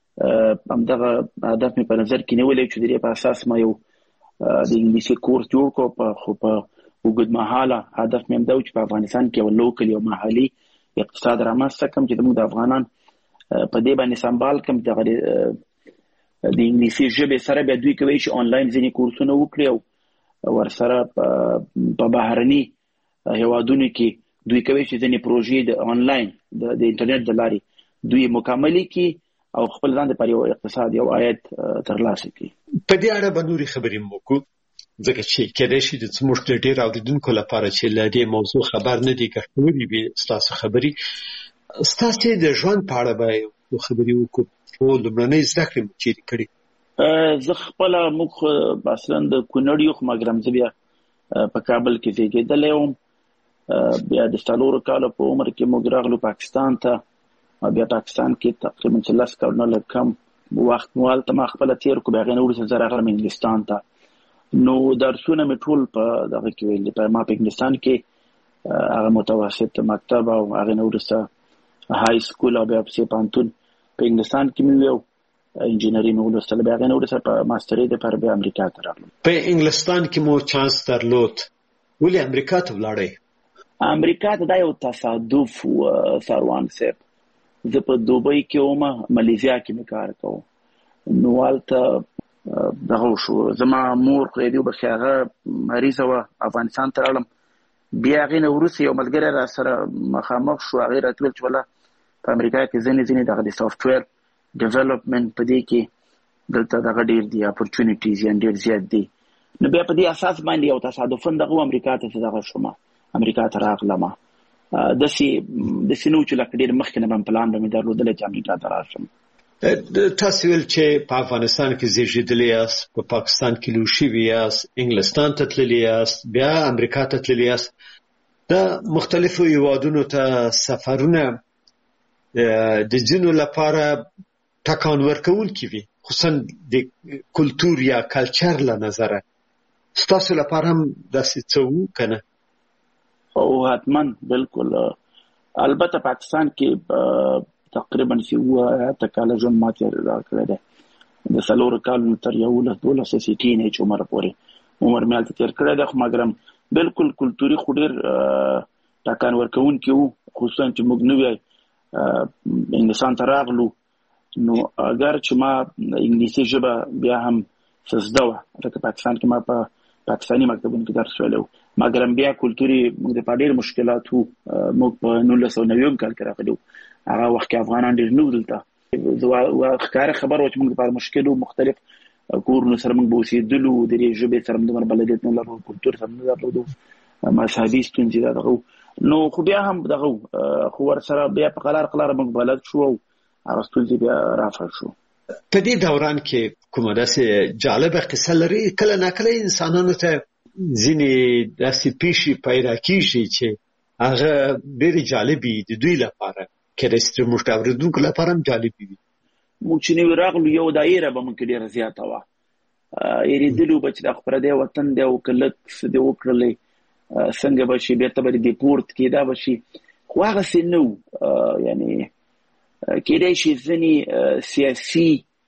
همدغه هدف مې په نظر کې نیولی چې د دې په اساس ما یو د انګلیسي کورس جوړ کړو، خو په اوږد مهاله هدف مې همدا و چې په افغانستان کې یو لوکل یو محلي اقتصاد رامنځته کړم چې زموږ د افغانان په دې باندې سمبال کړم. دغه د انګلیسي ژبې سره بیا دوی کوي چې آنلاین ځینې کورسونه وکړي او ورسره په بهرني هیوادونو کې دوی کوي چې ځینې پروژې د آنلاین د انټرنیټ د لارې دوی مکملې کړي او خپل ځان لپاره یو اقتصاد یو عاید ترلاسه کړي. په دې اړه به نورې خبرې هم وکړو، ځکه چې کېدای شي د زموږ د ډېر اورېدونکو لپاره چې له دې موضوع خبر نه دي ګټورې وي ستاسو خبرې. ستاسو د ژوند په اړه به یو خبرې وکړو. خو لومړنۍ زده کړې مو چیرې کړې؟ زه خپله موږ اصلا د کونړ یو، خو مګرم زه بیا په کابل کې زیږېدلی وم. بیا د څلورو کالو په عمر کې موږ راغلو پاکستان ته. بیا پاکستان کې تقریبا چې لس کلونه لږ کم وخت مو هلته ما خپله تېر کړو. بیا هغې نه وروسته زه راغلم انګلستان ته. نو درسونه مې ټول په دغه کې ویل دي. ما په انګلستان کې هغه متوسط مکتب او هغې نه وروسته های سکول او بیا پسې پوهنتون په انګلستان کې مې ویو، انجینري مې ولوستل. بیا هغې نه وروسته په ماسټرۍ دپاره بیا امریکا ته راغلم. په انګلستان کې مو چانس درلود، ولې امریکا ته ولاړئ؟ امریکا ته دا یو تصادف و سروان صاحب. زه په دوبۍ کې وم، ملیزیا کې مې کار کوم. نو هلته دغه وشو، زما مور خدای دې وبخښي هغه مریضه وه، افغانستان ته راغلم. بیا هغې نه وروسته یو ملګری را سره مخامخ شو، هغې راته ویل چې والله په امریکا کې ځینې ځینې دغه د سافټویر ډیولپمنټ په دې کې دلته دغه ډېر دي اپورچونیټیز یې ډېر زیات دي. نو بیا په دې اساس باندې یو تصادفاً دغه امریکا ته چې دغه شوم، امریکا ته راغلم. داسې داسې نه و چې لکه ډېر مخکې نه به م پلان به مې درلودلی چې امریکا ته راشم. تاسو ویل چې په افغانستان کې زیږېدلي یاست، په پاکستان کې لوی شوي یاست، انګلستان ته تللي یاست، بیا امریکا ته تللي یاست. دا مختلفو هیوادونو ته سفرونه د ځینو لپاره ټکان ورکوونکي وي، خصوصا د کلتور یا کلچر له نظره. ستاسو لپاره هم داسې څه وو که نه؟ او حتما بالکل. البته پاکستان کې تقریبا چې اووه اته کاله ژوند ما تېر کړی دی، د څلورو کالونو تر یولس دولس داسې ټین ایج عمر پورې عمر مې هلته تېر کړی دی. خو مګرم بالکل کلتوري خو ډېر ټکان ورکوونکي وو، خصوصا چې موږ نوی انګلستان ته راغلو. نو اگر چې ما انګلیسي ژبه بیا هم څه زده وه، لکه پاکستان کې ما په پاکستاني مکتبونو کې درس ویلی و، مګرم بیا کلتوري موږ دپاره ډېر مشکلات وو. موږ په نولس سوه نویم کال کې راغلي وو، هغه وخت کې افغانان ډېر نه وو دلته. ښکاره خبره وه چې موږ دپاره مشکل وو، مختلف کورونو سره موږ به اوسېدلو، د دې ژبې سره موږ دومره بلدیت نه لرلو، کلتور سره نه درلودو، مذهبي ستونزې دا دغه وو. نو خو بیا هم دغه وو، خو ورسره بیا په قلار قلاره موږ بلد شو او هغه ستونزې بیا رافع شو. په دې دوران کې کومه داسې جالبه قصه لري؟ کله ناکله انسانانو ته ځینې داسې پیښې پیدا کېږي چې هغه ډېرې جالبې د دوی لپاره، کېدای شي چې موږ د اورېدونکو لپاره هم جالبې وي. موږ چې نوي راغلو یو دا ایره به موږ کې ډېره زیاته وه، یېرېدلي وو چې دا خو پردی وطن دی او که لږ څه دې وکړلی څنګه به شي، بېرته به دې ډیپورټ کېدا به شي. خو هغسې نه وو. یعنې کېدای شي ځینې سیاسي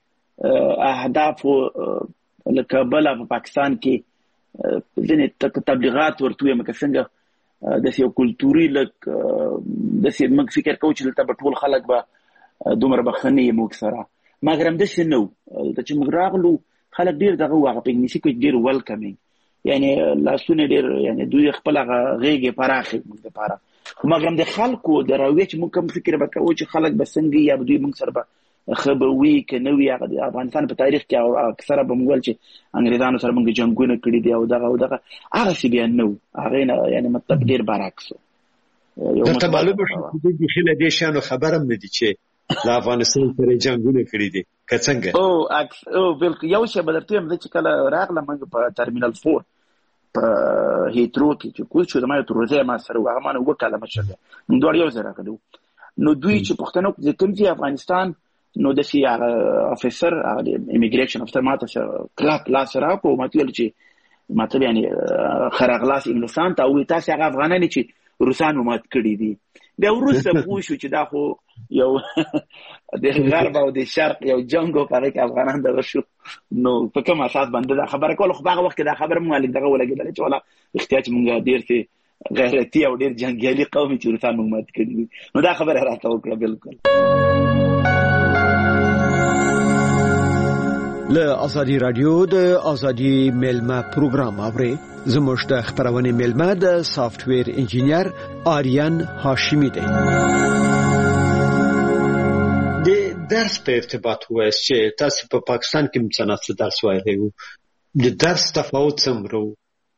اهدافو لکه بله په پاکستان کې ځینې تبلیغات ورته ویم، که څنګه داسې یو کلتوري لږ داسې موږ فکر کوو چې دلته به ټول خلک به دومره به ښه نه یې موږ سره، مګر همداسې نه وو. دلته چې موږ راغلو خلک ډېر دغه وو، هغه په انګلیسي کې ډېر ویلکمینګ، یعنې لاسونه ډېر، یعنې دوی خپل هغه غېږې پراخې موږ دپاره. خو مګر هم د خلکو د راویې چې موږ کوم فکر به کوو چې خلک به څنګه یا به دوی موږ سره به خبوي کنه وی هغه د افغانستان په تاریخ کې او اکثره به موږ چې انګریزانو سره موږ جنگونه کړی دی او دغه او دغه هغه سی بیا نو هغه نه یعنی مطلب ډیر برعکس یو ته معلومه شو چې خله دې شانو خبرم نه دي چې د افغانستان سره جنگونه کړی دي که څنګه او اکس او بلکې یو څه بدرته هم چې کله راغله موږ په ترمینل فور په هیترو کې چې کوم څه د ما ته روزه ما سره هغه ما وکاله مشه نو دوه یو زره کړو نو دوی چې پښتنو د کوم چې افغانستان نو د سی افیسر د ایمیګریشن افسر ماته کلا کلا سره کو ماته چې ماته یعنی خرغلاس انګلستان ته وې تاسو هغه افغانان چې روسانو مات کړی دي د روسه پوه شو چې دا خو یو د غرب او د شرق یو جنگو په کې افغانان دغه شو نو په کوم اساس باندې دا خبره کول خو هغه وخت دا خبره مونږ دغه ولګیدل چې ولا احتیاج مونږ ډیر سي غیرتی او ډیر جنگیالي قومي چې روسانو مات کړی نو دا خبره راته وکړه بالکل له ازادي رادیو د ازادي میلمه پروګرام اوري زموږ د خبرونه میلمه د سافټ ویر انجینیر آریان هاشمی دی د درس په ارتباط وایي چې تاسو په پاکستان کې مڅناڅ درس وایي د درس تفاوت څومره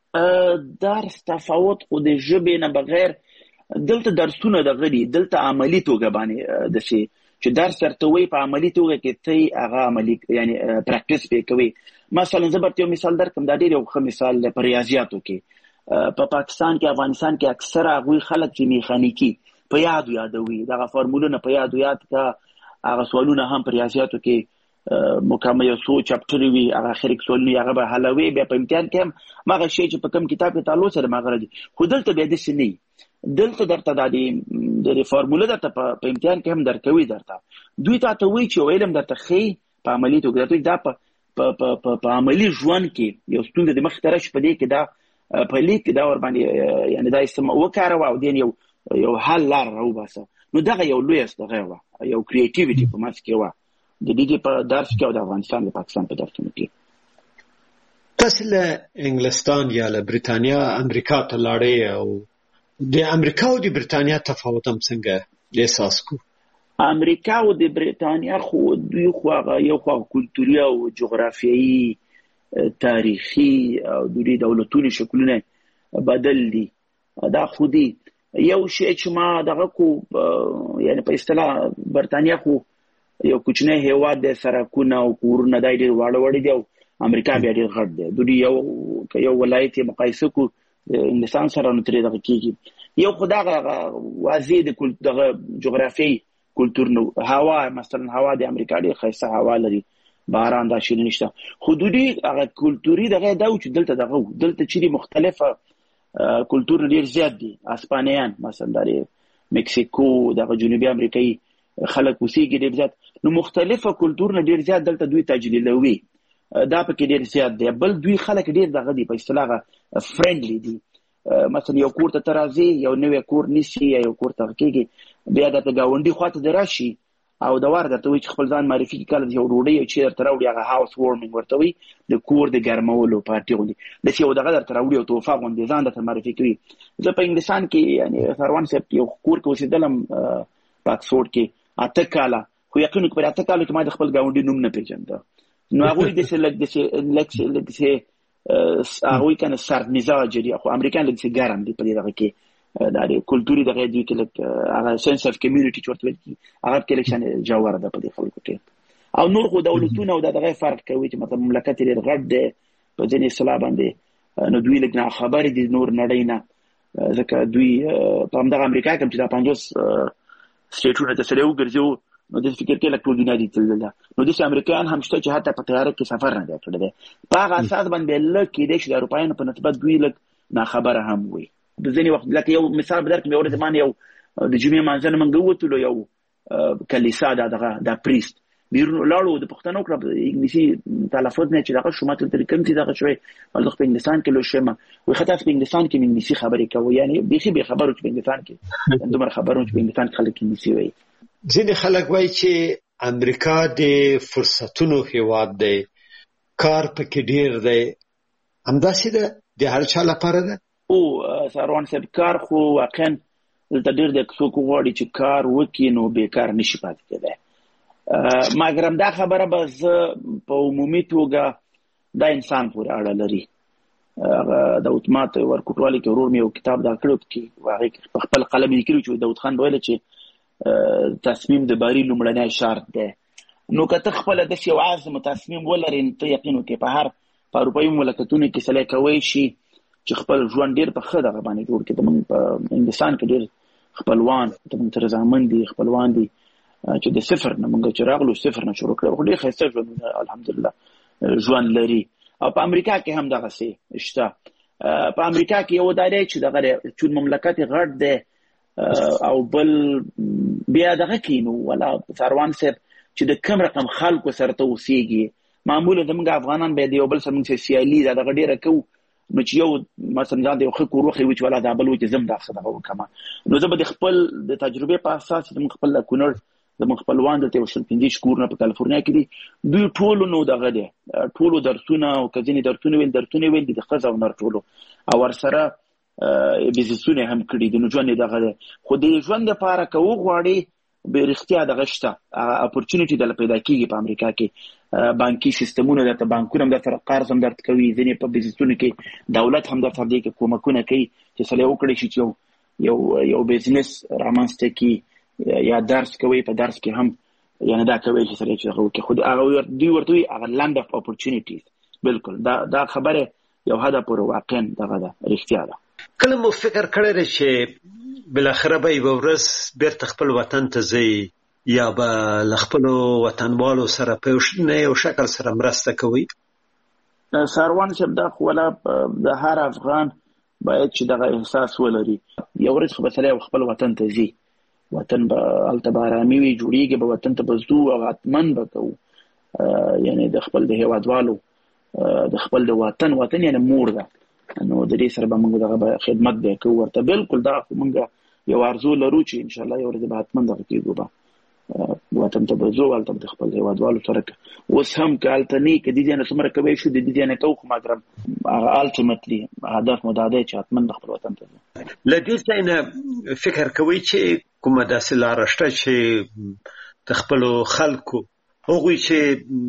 درس تفاوت خو د ژبې نه بغیر دلته درسونه د غړي دلته عملی توګه باندې د شي چې درس ورته وي په عملی توګه کې ته هغه عملی یعنی پریکټیس به کوي مثلا زه برته یو مثال درکم دا ډیر یو ښه مثال په ریاضیاتو کې په پاکستان کې افغانستان کې اکثره هغه خلک چې میخانیکی په یاد یادوي دغه فارمولونه په یاد یاد کا هغه سوالونه هم په ریاضیاتو کې مکمل یو څو چپټر وی هغه اخر کې سوالونه هغه به حلوي بیا په امتحان کې هم ماغه شی چې په کوم کتاب کې تعلق سره ماغه دي خو دلته به د سنی دلته درته د دې د فارموله درته په امتحان کې هم درکوي درته دوی ته ته وی چې علم درته خي په عملی توګه درته دا په په عملی ژوند کې یو ستونزه د مخ ترش په دې کې دا په لیک کې دا ور باندې یعنی دا اسم وکړه او دین یو یو حل لار راو باسه نو دا یو لوی است غوا یو کریټیویټي په ماس کې وا د دې په درس کې او د افغانستان او پاکستان په درس کې تاسو له انګلستان یا له بریتانیا امریکا ته لاړې او د امریکا او د بریتانیا تفاوت هم څنګه احساس کو امریکا او د بریتانیا خو دوی خو یو خو کلتوري او جغرافیایي تاریخي او دوی دولتونو شکلونه بدل دي دا خو دي یو شی چې ما دغه کو یعنی په اصطلاح بریتانیا خو یو کوچنی هیواد د سرکونه او کورونه دای ډیر واړه وړي دی او امریکا بیا ډیر غټ دی دوی یو یو ولایت مقایسه کو انګلستان سره نو ترې دغه کیږي یو خدای واضح د دغه جغرافیایي کلتور نو هوا مثلا هوا د امریکا ډیر خاصه هوا لري باران دا شي نشته خو دوی هغه کلتوري دغه دا چې دلته دغه دلته چې مختلفه کلتور ډیر زیات دي اسپانیان مثلا د مکسیکو دغه جنوبي امریکایي خلک وسیږي ډیر زیات نو مختلفه کلتورونه ډیر زیات دلته دوی تجلیلوي دا پکې ډیر زیات دی بل دوی خلک ډیر دغه دی په اصطلاح فرندلی دي مثلا یو کور ته ترازی یو نوې کور نشي یو کور ته کېږي بیا د گاونډي خواته دراشي او د وار درته وي چې خپل ځان معرفي کړي یو ډوډۍ او چې درته راوړي هغه هاوس وارمینګ ورته وي د کور د ګرمولو پارټي غوندي د یو دغه درته راوړي او توفه غوندي ځان درته معرفي کوي زه په انګلستان کې یعنی فروان سپ یو کور کې اوسېدلم پاکسفورد کې اته کاله خو یقیني پر اته کاله کې ما د خپل گاونډي نوم نه پیژنده نو هغه د څه لګ د څه لګ لګ څه هغه کنه سر مزاج دی خو امریکایان لګ څه ګرم دی په دې دغه کې دا د کلتوري دغه دی کې لګ هغه سنس اف کمیونټي چورت ویل کی هغه کې لکشن جوړه ده په دې خلکو کې او نور خو دولتونه او دغه فرق کوي چې مثلا مملکت لري غټ دی په ځینې اصطلاح باندې نو دوی لګ نه خبرې دي نور نړۍ نه ځکه دوی په همدغه امریکا کې چې دا پنځوس سټیټونه د سره وګرځو نو د فکر کې لکه دنیا دي تل ده نو د امریکایان هم شته چې حتی په طیاره کې سفر نه دی کړی دی په هغه اساس باندې لکه د شي اروپایانو په نسبت دوی لک نه خبره هم وي د ځینې وخت لکه یو مثال بدرک مې اورید مان یو د جمعې مانځنه منګو وتلو یو کلیسا دغه د پریست بیرون لاړو د پښتنو کړه انګلیسي تلفظ نه چې دغه شومات تل کوم چې دغه شوی ولې په انګلستان کې لو شمه وي خاطر په انګلستان کې انګلیسي خبرې کوي یعنی بيخي به خبرو چې په انګلستان کې دومره خبرو چې په انګلستان کې خلک انګلیسي وایي ځینې خلک وایي چې امریکا د فرصتونو هیواد دی کار پکې ډیر دی همداسې ده د هر چا لپاره ده او سروان صاحب کار خو واقعا د ډیر د څوک غواړي چې کار وکړي نو بیکار نشي پاتې کېدای مګرم دا خبره به زه په عمومي توګه دا انسان پورې اړه لري. داود ماته ورکوټوالي کې ورور مې یو کتاب دا کړو کې هغه په خپل قلم لیکلو چې داود خان ویل چې تصمیم د باری لومړنی شرط دی. نو که ته خپله داسې یو عزم تصمیم ولرې نو ته یقین وکړې په هر په اروپایي مملکتونو کې سړی کوی شي چې خپل ژوند ډېر په ښه دغه باندې جوړ کړي. زموږ په هندوستان کې ډېر خپلوان زموږ ته رضامند دي، خپلوان دي چې د صفر نه موږ چې راغلو صفر نه شروع کړو، خو ډېر ښایسته ژوندونه الحمدلله ژوند لري. او په امریکا کې هم دغسې شته. په امریکا کې یو دا دی چې دغه چون مملکت یې غټ دی او بل بیا دغه کې نو ولا ساروان صاحب چې د کم رقم خلکو سره ته اوسېږي، معمولا زموږ افغانان به د یو بل سره موږ سیالي دا دغه ډېره کوو، نو چې یو مثلا ځان د یو ښه کور وښیي وي چې ولا دا بل و چې زه هم دا ښه دغه وکړم. نو زه به د خپل د تجربې په اساس زموږ خپل کونړ زموږ خپلوان دلته یو شل پنځه کورونه په کالیفورنیا کې دي، دوی ټولو نو دغه دی ټولو درسونه او که ځینې درسونه ویل درسونه ویل دي د ښځه او نر ټولو، او ورسره بزنسونه هم کړي دي. نو ژوند یې دغه دی. خو د ژوند دپاره که وغواړې به رښتیا دغه شته اپورچونیټي دله پیدا کېږي. په امریکا کې بانکي سیستمونه درته بانکونه هم درته قرض هم درته کوي، ځینې په بزنسونو کې دولت هم درته دې کې کومکونه کوي چې سړی وکړی شي چې یو یو یو بزنس رامنځته کړي یا درس کوي په درس کې هم یعنې دا کوي چې سړی چې هغه وکړي. خو هغه دوی ورته وایي هغه لند اف اپورچونیټیز. بلکل دا دا خبره یو حده پورې واقعا دغه ده، رښتیا ده. کله مو فکر کړی دی چې بالاخره به یوه ورځ بیرته خپل وطن ته ځئ یا به له خپلو وطنوالو سره په یو شکل سره مرسته کوئ؟ ساروان صاحب دا خو ولا د هر افغان باید چې دغه احساس ولري. یو ورځ خو به سړی خپل وطن ته ځي، وطن به هلته به ارامي وي، جوړېږي به وطن ته به ځو او حتمن به کوو. یعنې د خپل د هېوادوالو د خپل د وطن وطن یعنې مور ده، نو د دې سره به موږ دغه خدمت به کوو ورته. بلکل دا خو موږ یو ارزو لرو چې انشاءالله یو ورځ به حتمن دغه کېږو، به وطن ته به ځو، هلته به د خپل هېوادوالو سره اوس هم که هلته نه یي که دې ځای نه څومره کوی شو د دې ځای نه کوو، خو مګرم هغه الټیمیټلي هدف مو دا دی چې حتمن د خپل وطن ته ځو. له دې ځای نه فکر کوئ چې کومه داسې لاره شته چې د خپلو خلکو هغوی چې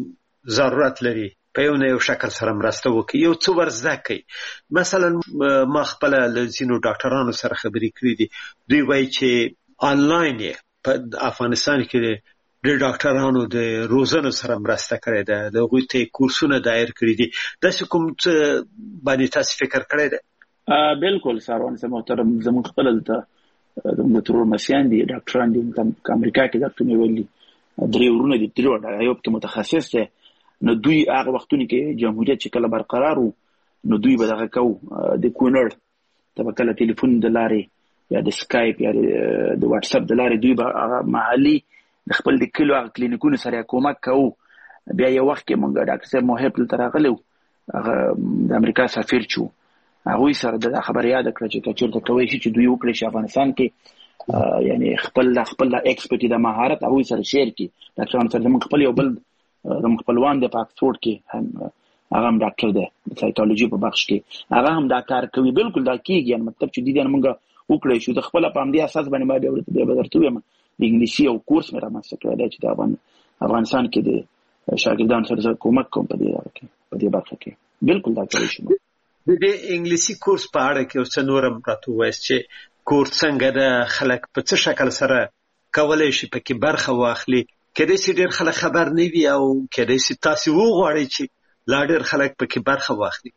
ضرورت لري په یو نه یو شکل سره مرسته وکړي، یو څه ور زده کړي؟ مثلا ما خپله له ځینو ډاکټرانو سره خبرې کړي دي، دوی وایي چې آنلاین یې په افغانستان کې د ډاکټرانو د روزنو سره مرسته کړې ده، د هغوی ته کورسونه دایر کړي دي. داسې کوم څه باندې تاسو فکر کړی دی؟ بلکل ساروان صاحب محترم، زموږ خپل دلته زموږ ترور مسیان دي، ډاکټران دي، په امریکا کې ډاکټرونه ویل دي، درې ورونه دي، درې ایوب کې متخصص دی. نو دوی هغه وختونه کې جمهوریت چې کله برقرار وو نو دوی به دغه کوو د کونړ ته به کله تلیفون د لارې یا د سکایپ یا د واټساپ د لارې دوی به هغه محلي د خپل د کلو هغه کلینیکونو سره کومک کوو. بیا یو وخت کې موږ ډاکټر صاحب محب دلته راغلی و، هغه د امریکا سفیر چې و، هغوی سره د خبره یاده کړه چې که چېرته کوی شي چې دوی وکړی شي افغانستان کې یعنې خپل خپل اکسپرټي د مهارت هغوی سره شیر کړي. ډاکټران سره زموږ خپل یو بل زموږ خپلوان دی په اکسفورډ کې، هغه هم ډاکټر دی د سایکالوجي په بخش کې، هغه هم دا کار کوي. بلکل دا کېږي، یعنې مطلب چې دې ځای نه موږ وکړی شو. د خپله په همدې اساس باندې ما بیا بیا به درته ووایم د انګلیسي یو کورس مې رامنځته کړی دی چې د افغانستان کې د شاګردانو سره زه کومک کوم په دې په دې برخه کې. بلکل دا کولی شو. د دې انګلیسي کورس په اړه کې اوس نور هم راته ووایاست چې کورس څنګه ده، خلک په څه شکل سره کولی شي پکې برخه واخلي؟ کېدای شي ډېر خلک خبر نه وي او کېدای شي تاسې وغواړئ چې لا ډېر خلک پکې برخه واخلي.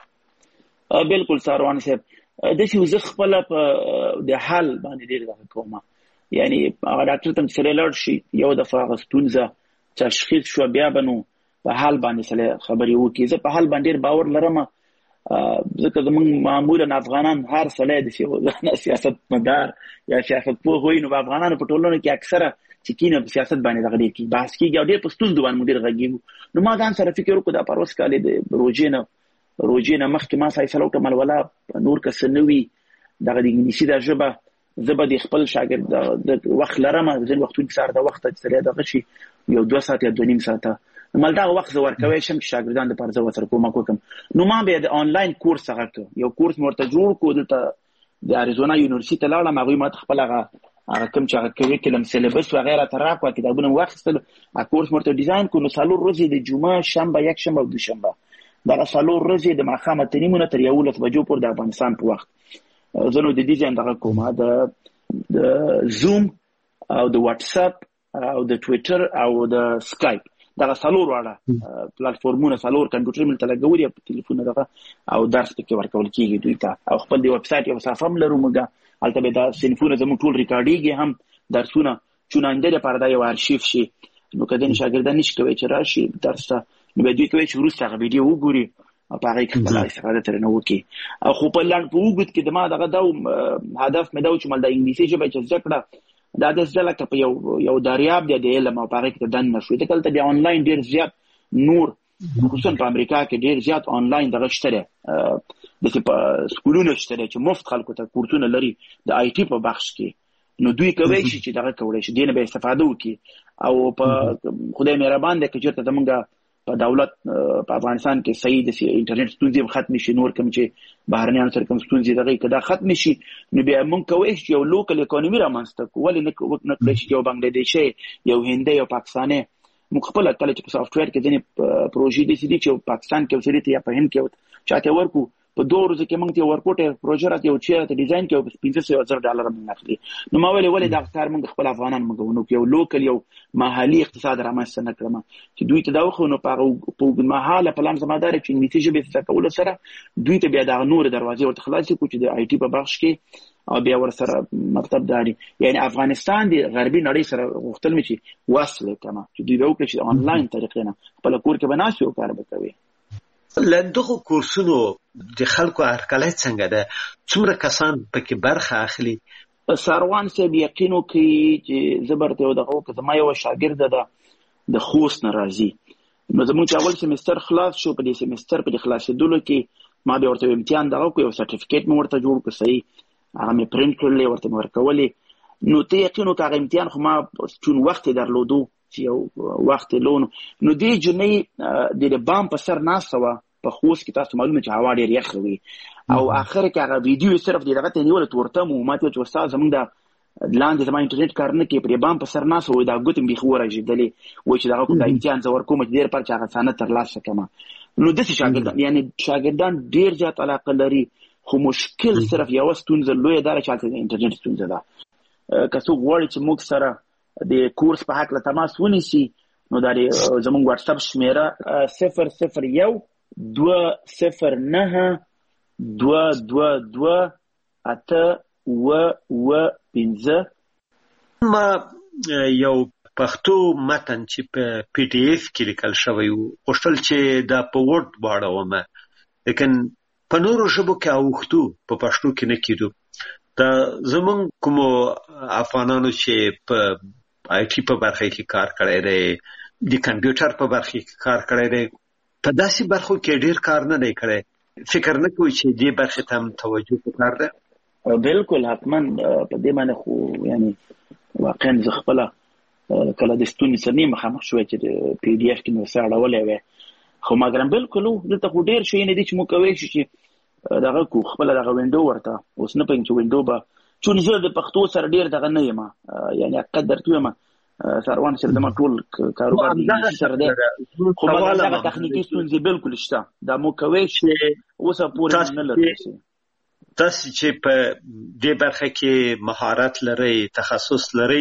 بلکل ساروان صاحب، داسې زه خپله په د حل باندې ډېر دغه کوم، یعنې هغه ډاکټر ته چې سړی لاړ شي یو دفعه هغه ستونزه تشخیص شوه، بیا به نو په حل باندې سړی خبرې وکړي. زه په حل باندې ډېر باور لرم، ځکه زموږ معمولا افغانان هر سړی د سیاست مدار یا سیاست پوه وایي، نو په افغانانو په ټولنو کې اکثره چې کینه په سیاست باندې دغه ډېر کېږي، بحث کېږي او ډېر په ستونزو باندې موږ ډېر غږېږو. نو ما ځان سره فکر وکړو دا پروس کالې د روژې نه روژې نه مخکې ما فیصله وکړه ملوله نور که څه نه وي دغه د انګلیسي دا ژبه زه به د خپل شاګرد د وخت لرم، ځینې وختونه سهار د وخته چې سړی دغه شي یو دوه ساعته یا دوه نیم ساعته مالدغه وخت زه ورکوی شم چې شاګردان دپاره زه ورسره کومک وکړم. نو ما بیا د آنلاین کورس هغه کړ، یو کورس مې ورته جوړ کړو، دلته د اریزونا یونیورسټي ته لاړم، هغوی ما ته خپل هغه هغه کوم چې هغه کریکولم سلیبس وغیره ته راکړه کتابونه واخیستل کورس مرته ډیزاین کړو. نو څلور ورځې د جمعه شنبه یک شنبه او دوشنبه دغه څلور ورځې د ماښام اته نیمو تر یولس بجو پورې د افغانستان په وخت زه نو د دې ځای دغه کوم د د زوم او د واتس اپ او د ټویټر او د سکایپ دغه څلور واړه پلیټفارمونه څلور کمپیوټر مل تلګوري په ټلیفون دغه او درس پکې ورکول کیږي دوی ته او خپل دی ویب سټ یو صفحه هم لرو موږ البته به دا صنفونه زموږ ټول ریکارډیږي هم درسونه چونانده لپاره دا یو ارشیف شي. نو کله چې شاګردان نشي کوي چې راشي درس ته نو به دوی کوي چې وروسته هغه ویډیو وګوري او په هغه کې خپل استفاده ترې نه وکړي. او خو په لاندې په وګت کې د ما دغه دا هدف مې دا و چې مل د انګلیسي ژبه چې زده کړه دا د زده لکه په یو یو دریاب دی د علم او په هغه کې دن نشوي ته کله بیا آنلاین ډیر زیات نور خصوصا په امریکا کې ډیر زیات آنلاین دغه شته د په سکولونو شته چې مفت خلکو ته کورسونه لري د آی ټي په بخش کې. نو دوی کوي چې دغه کولای شي دینه به استفاده وکړي او په خدای مهربان دی چې چیرته زمونږ په دولت په افغانستان کې صحیح د انټرنیټ ستونزې ختم شي نور کوم چې بهرنیان سره کوم ستونزې دغه کدا ختم شي نو بیا مونږ کوي چې یو لوکل اکانومي رامنځته کوو ولې نه کولای شي یو بنگلادیشي یو هندي یو پاکستاني موږ خپل کله چې په سافټ ویر کې ځینې پروژې دي چې چې پاکستان کې وسري ته یا په هند کې چاته ورکو په دوه ورځې کې موږ ته ورکوټه پروژه راته یو چیرته ډیزاین کې پنځه سوه زره ډالر موږ اخلي. نو ما ویلې ولې دا کار موږ خپل افغانان موږ ونو کې یو لوکل یو محلي اقتصاد رامنځته نه کړم چې دوی ته دا خو نو په محاله پلان زمادار چې انګلیسي ژبه څه کول سره دوی ته بیا دا نور دروازې ورته خلاصې کو چې د آی ټي په بخش کې او بیا ور سره مطلب داري یعنی افغانستان دی غربي نړۍ سره غوښتل مې چې وصل کما چې دوی وکړي چې آنلاین طریقې نه خپل کور کې بناسي او کار وکوي. لندغه کورسونو د خلکو هرکلی څنګه ده څومره کسان پکې برخه اخلي؟ ساروان صاحب یقینو کې چې زبرته یو دغه که زما یو شاګرد ده د خوست نه راځي نو زموږ چې اول سیمستر خلاص شو په دې سیمستر په خلاصېدلو کې ما به ورته امتحان دغه کو یو سرټیفیکیټ مې ورته جوړ کړ صحیح هغه مې پرینټ کړل ورته مې ورکولې. نو ته یقینو که هغه امتحان خو ما چون وخت درلودو چې یو وخت لون نو دې جنۍ د بام په سر ناسته وه په خوست کې تاسو معلومه چې هوا ډېر یخ وي او اخر کې هغه ویډیو صرف دغه ته نیول تورته مو ما ته چې استاد زمونږ د لاندې زما انټرنیټ کار نه کوي پرې بام په سر ناسته وي دا ګوتم بيخ ورژېدلې وایي چې دغه کوم د امتحان زه ورکوم چې ډېر پر چې هغه سند ترلاسه کړم. نو داسې شاګردان یعنی شاګردان ډېر زیات علاقه لري خو مشکل صرف یو ستونزه لویه ده چې هلته د انټرنیټ ستونزه ده. که څوک غواړي چې موږ سره د کورس په هکله تماس ونیسي نو دا زموږ واتساپ شمیره صفر صفر یو دوه صفر نه دوه دوه دوه اته اوه اوه پنځه. ما یو پښتو متن چې په پی ډي اف کې لیکل شوی و غوښتل چې دا په ورډ واړوم لیکن په نورو ژبو کې اوښتو په پښتو کې نه کېدو. دا زمونږ کومو افغانانو چې په آی ټي په برخه کې کار کړی دی د کمپیوټر په برخه کې کار کړی دی په داسې برخو کې ډېر کار نه دی کړی فکر نه کوي چې دې برخې ته هم توجه پکار ده؟ بالکل حتما په دې باندې خو یعنی واقعا زه خپله کله د ستونزې سره نه مخامخ شوی چې د پی ډي اف کې مې څه اړولی وی خو مګرم بالکل دلته خو ډېر شیونه دي چې موږ کولی شو چې دغه کو خپله دغه وینډو ورته اوس نه پوهېږم چې وینډو به چون زه د پښتو سره ډېر دغه نه یم یعنی حقیقت درته ویم ساروان صاحب زما ټول کاروبار د سره دی خو مګر دغه تخنیکي ستونزې بالکل شته دا موږ کوی چې اوسه پورې نه لرو. تاسو چې په دې برخه کې مهارت لرئ تخصص لرئ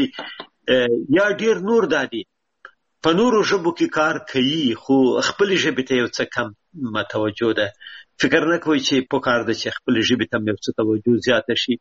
یا ډېر نور دادي په نورو ژبو کې کار کوي خو خپل ژبې ته یو څه کم متوجه ده فکر نه کوي چې پکار ده چې خپل ژبې ته یو څه توجه زیاته شي؟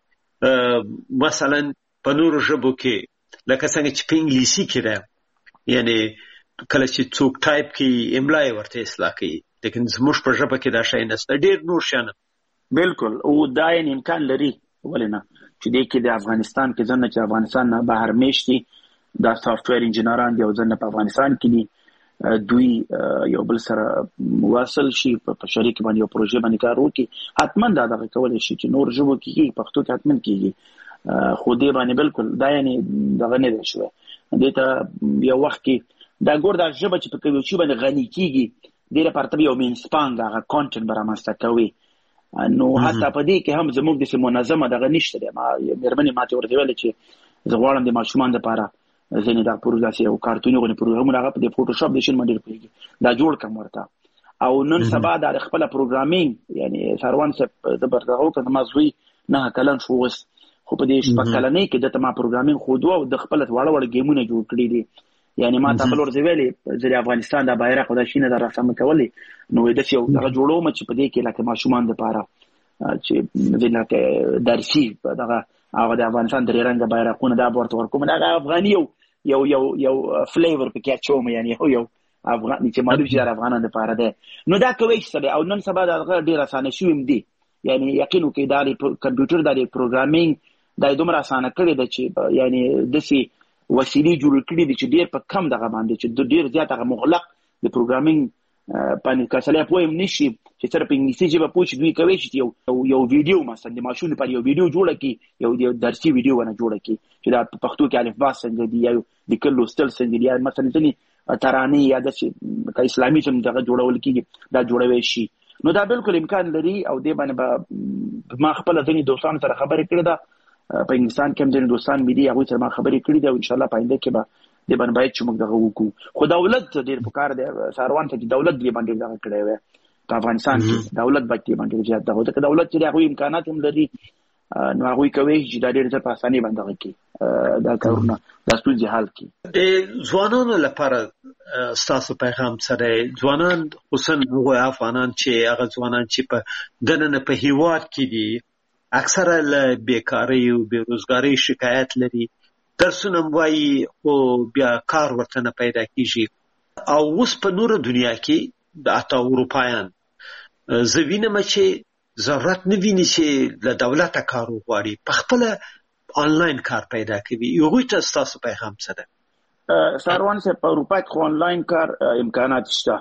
مثلا په نورو ژبو کې لکه څنګه چې په انګلیسي کې ده یعنی کله چې څوک ټایپ کوي املا یې ورته اصلاح کوي لیکن زموږ په ژبه کې دا شی نشته ډېر نور شیان. بالکل او دا یې امکان لري ولې نه چې دې کې د افغانستان کې ځنه چې افغانستان نه بهر میشتي دا سافټویر انجینران دی او ځنه په افغانستان کې دي دوی یو بل سره واصل شي په شریک باندې یو پروژه باندې کار وکړي حتما دا دغه کولی شي چې نور ژبو کې کېږي پښتو کې حتما کېږي خو دې باندې بالکل دا یعنې دغه نه دی شوی دې ته یو وخت کې دا ګور دا ژبه چې په کوم شي باندې غني کېږي دې لپاره ته یو مینسپانګ هغه کانټنټ به رامنځته کوي نو حتی په دې کې هم زموږ داسې منظمه دغه نشته دی ما مېرمنې ماته ورته ویلې چې زه غواړم د ماشومان لپاره ځینې دا پروژه او کارتوني غوښنه پروګرامونه هغه په فوټوشاپ د شین منډر پیږي دا جوړ کم ورته او نن سبا د خپل پروګرامینګ یعنی سروان څه د برتغو په مازوي نه کلن شو وس خو په دې شپه کلنې کې د تما پروګرامینګ خو دوه د خپل وړ وړ گیمونه جوړ کړی دي یعنی ما ته بلور زویلې د افغانستان د بایرغ د شینه د رسم کولې نو د څو دغه جوړو مچ په دې کې لکه ماشومان لپاره چې د لکه درسي دغه هغه د افغانستان درې رنګ بایرغونه دا ورته ورکوم دا افغاني یو یو یو یو فلیور پکې اچوم یعنی یو یو افغاني چې معلوم شي د افغانانو لپاره ده نو دا کوي چې او نن سبا دا ډیر اسانه شوم دي یعنی یقینو کې دا کمپیوټر د پروګرامینګ دا دومره اسانه کړی دی چې یعنی دسي وسیلې جوړ کړې دي چې ډیر په کم دغه باندې چې ډیر زیات هغه مغلق د پروګرامینګ باندې کسلې پویم نشي چې تر په انګلیسي ژبه پوښ دوی کوي چې یو یو ویډیو مثلا د ماشوم لپاره یو ویډیو جوړ کړي یو د درسي ویډیو ونه جوړ کړي چې دا په پښتو کې الف با څنګه دی یو د کلو ستل څنګه دی مثلا ځنی ترانه یا د اسلامي چې دغه جوړول کیږي دا جوړوي شي نو دا بالکل امکان لري او د باندې ما خپل ځنی دوستانو سره خبرې کړې ده په انګلستان کې هم د دوستان مې دي هغه سره ما خبرې کړې ده او ان شاء الله پاینده کې به د باندې باید چې موږ دغه وکړو خو دولت ډېر پکار دی ساروان ته دولت دی باندې دغه کړی وي په افغانستان کې دولت باندې باندې زیات دغه د دولت چې هغه امکانات هم لري نو هغه کوي چې دا ډېر څه په اسانۍ باندې کوي دا کارونه د ستونزې حل کوي د ځوانانو لپاره ستاسو پیغام سره ځوانان خصوصا هغه افغانان چې هغه ځوانان چې په دننه په هیواد کې دي اکثره له بیکاری او بیروزګاری شکایت لري درسونه وایي او بیا کار ورته نه پیدا کیږي او اوس په نور دنیا کې د اتا اروپایان زوینه چې ضرورت نه ویني چې له دولت کار وغواړي په خپل آنلاین کار پیدا کوي یو ته تاسو پیغام سره ساروان سه په اروپا کې آنلاین کار امکانات شته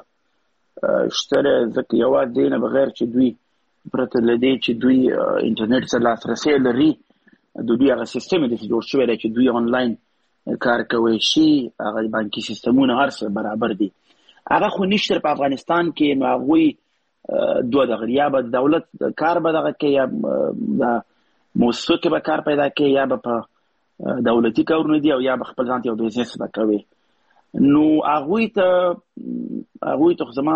شته ځکه یو دینه بغیر چې دوی پرته لدی چې دوی انټرنیټ سره لاسرسي لري د دوی هغه سیستم د جوړ شوی دی چې دوی آنلاین کار کوي شي هغه بانکي سیستمونه هر څه برابر دي هغه خو نشته په افغانستان کې نو هغه دوه دغه یا به دولت کار به دغه کې یا موسسه کې به کار پیدا کوي یا به په دولتي کارونه دي او یا به خپل ځان یو بزنس به کوي نو هغه ته هغه ته زما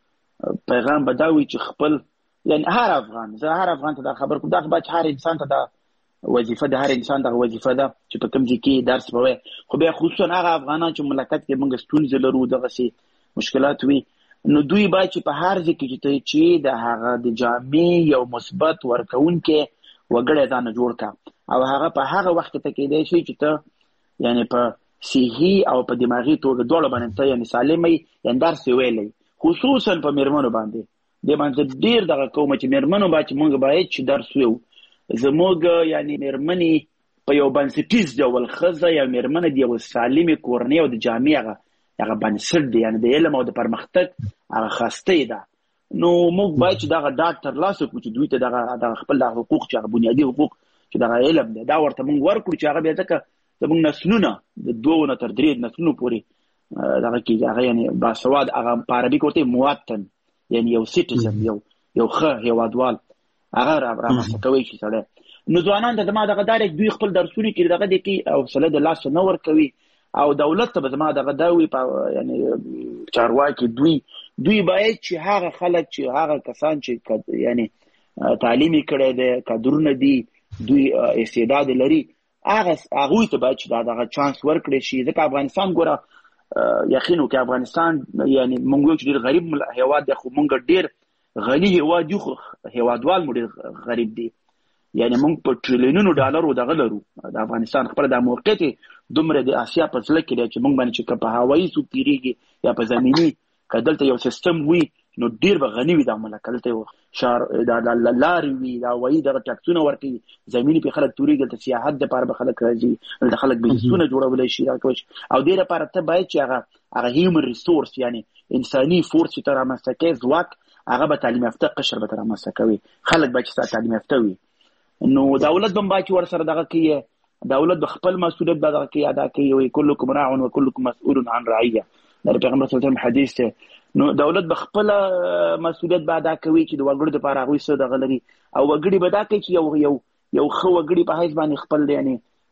پیغام بداوي چې خپل یعنی هر افغان زه هر افغان ته دا خبر کوم دا به هر انسان ته دا وظیفه ده هر انسان دا وظیفه ده چې په کوم ځای کې درس ووایي خو بیا خصوصا هغه افغانان چې مملکت کې موږ ستونزې لرو دغه سي مشکلات وي نو دوی باید چې په هر ځای کې چې د هغه د جامع یو مثبت ورکوونکې وګړی ځان جوړ کا او هغه په هغه وخت ته کېدای شي چې ته یعنی په صحي او په دماغي توګه دواړه باندې ته یعنی سالمې یعنی درس ویلی خصوصا په میرمنو باندې د باندې ډیر دغه کوم چې میرمنو باندې موږ باید چې درس ویو زموږ یعنی میرمنې په یو بنسټیز ډول ښځه یا میرمنه د یو سالمې کورنۍ او د جامع هغه هغه بنسټ دی یعنی د علم او د پرمختګ هغه خاصتې ده نو موږ باید چې دغه ډاټ ترلاسه کړو چې دوی ته دغه دغه خپل د حقوق چې هغه بنیادي حقوق چې دغه علم دی دا ورته موږ ورکړو چې هغه بیا ځکه زموږ نسلونه د دوه نه تر درې نسلونو پورې دغه کې هغه یعنی باسواد هغه په عربي کې ورته مواطن یعنی یو سټیزن یو یو ښه هیوادوال هغه رامنځته کوي چې سړی نو ځوانان ته ما دغه ډایرکټ دوی خپل درسونه کې دغه دي کې او سله د لاس نه ورکوي او دولت ته به ما دغه داوي په یعنی چارواکي دوی دوی باید چې هغه خلک چې هغه کسان چې یعنی تعلیمي کړي دي کادرونه دي دوی استعداد لري هغه هغه ته باید چې دغه چانس ورکړي شي ځکه افغانستان ګوره یقینو کې افغانستان یعنی موږ چې ډیر غریب هیواد دی خو موږ ډیر غني هیواد یو هیوادوال موږ ډیر غریب دي یعنی موږ په ټریلیونونو ډالرو دغه لرو د افغانستان خپل د موقعیت دومره د آسیا په ځل کې دی چې موږ باندې چې په هوایي سو تیریږي یا په زمینی کدلته یو سیستم وي نو ډیر به غني وي د مملکت ته شهر د لارې وي دا وایي دغه ټاکسونه ورکوي زمینی په خلک توريږي د سیاحت د لپاره به خلک راځي د خلک بزنسونه جوړولای شي راکوي او د لپاره ته باید چې هغه هغه هیومن ریسورس یعنی انساني فورس چې تر رامنځته کوي ځواک هغه به تعلیم یافته قشر به تر رامنځته کوي خلک به چې تعلیم یافته وي نو دولت هم باید ور سره دغه کوي دولت د خپل مسؤلیت به دغه کوي ادا کوي او کلکم راع و کلکم مسؤول عن رعیه د پیغمبر صلی الله علیه وسلم حدیث ته نو دولت به خپل مسؤلیت به ادا کوي چې د وګړو لپاره هغه څه دغه لري او وګړي به دا کوي چې یو یو یو خو وګړي په هیڅ باندې خپل یعنی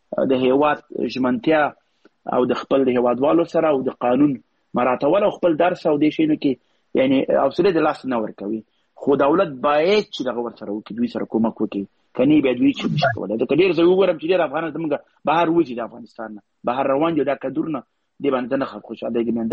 د هیواد ژمنتیا او د خپل د هیوادوالو سره او د قانون مراعاتول او خپل درس او د شینو کې یعنی حوصله د لاس نه ورکوي خو دولت باید چې دغه ورسره وکړي دوی سره کومک وکړي کني به دوی چې نشي کولای د کډیر زه وګورم چې ډیر افغانان زموږ بهر وځي د افغانستان نه بهر روان دي دا کډورنه دی باندې نه خوشاله دي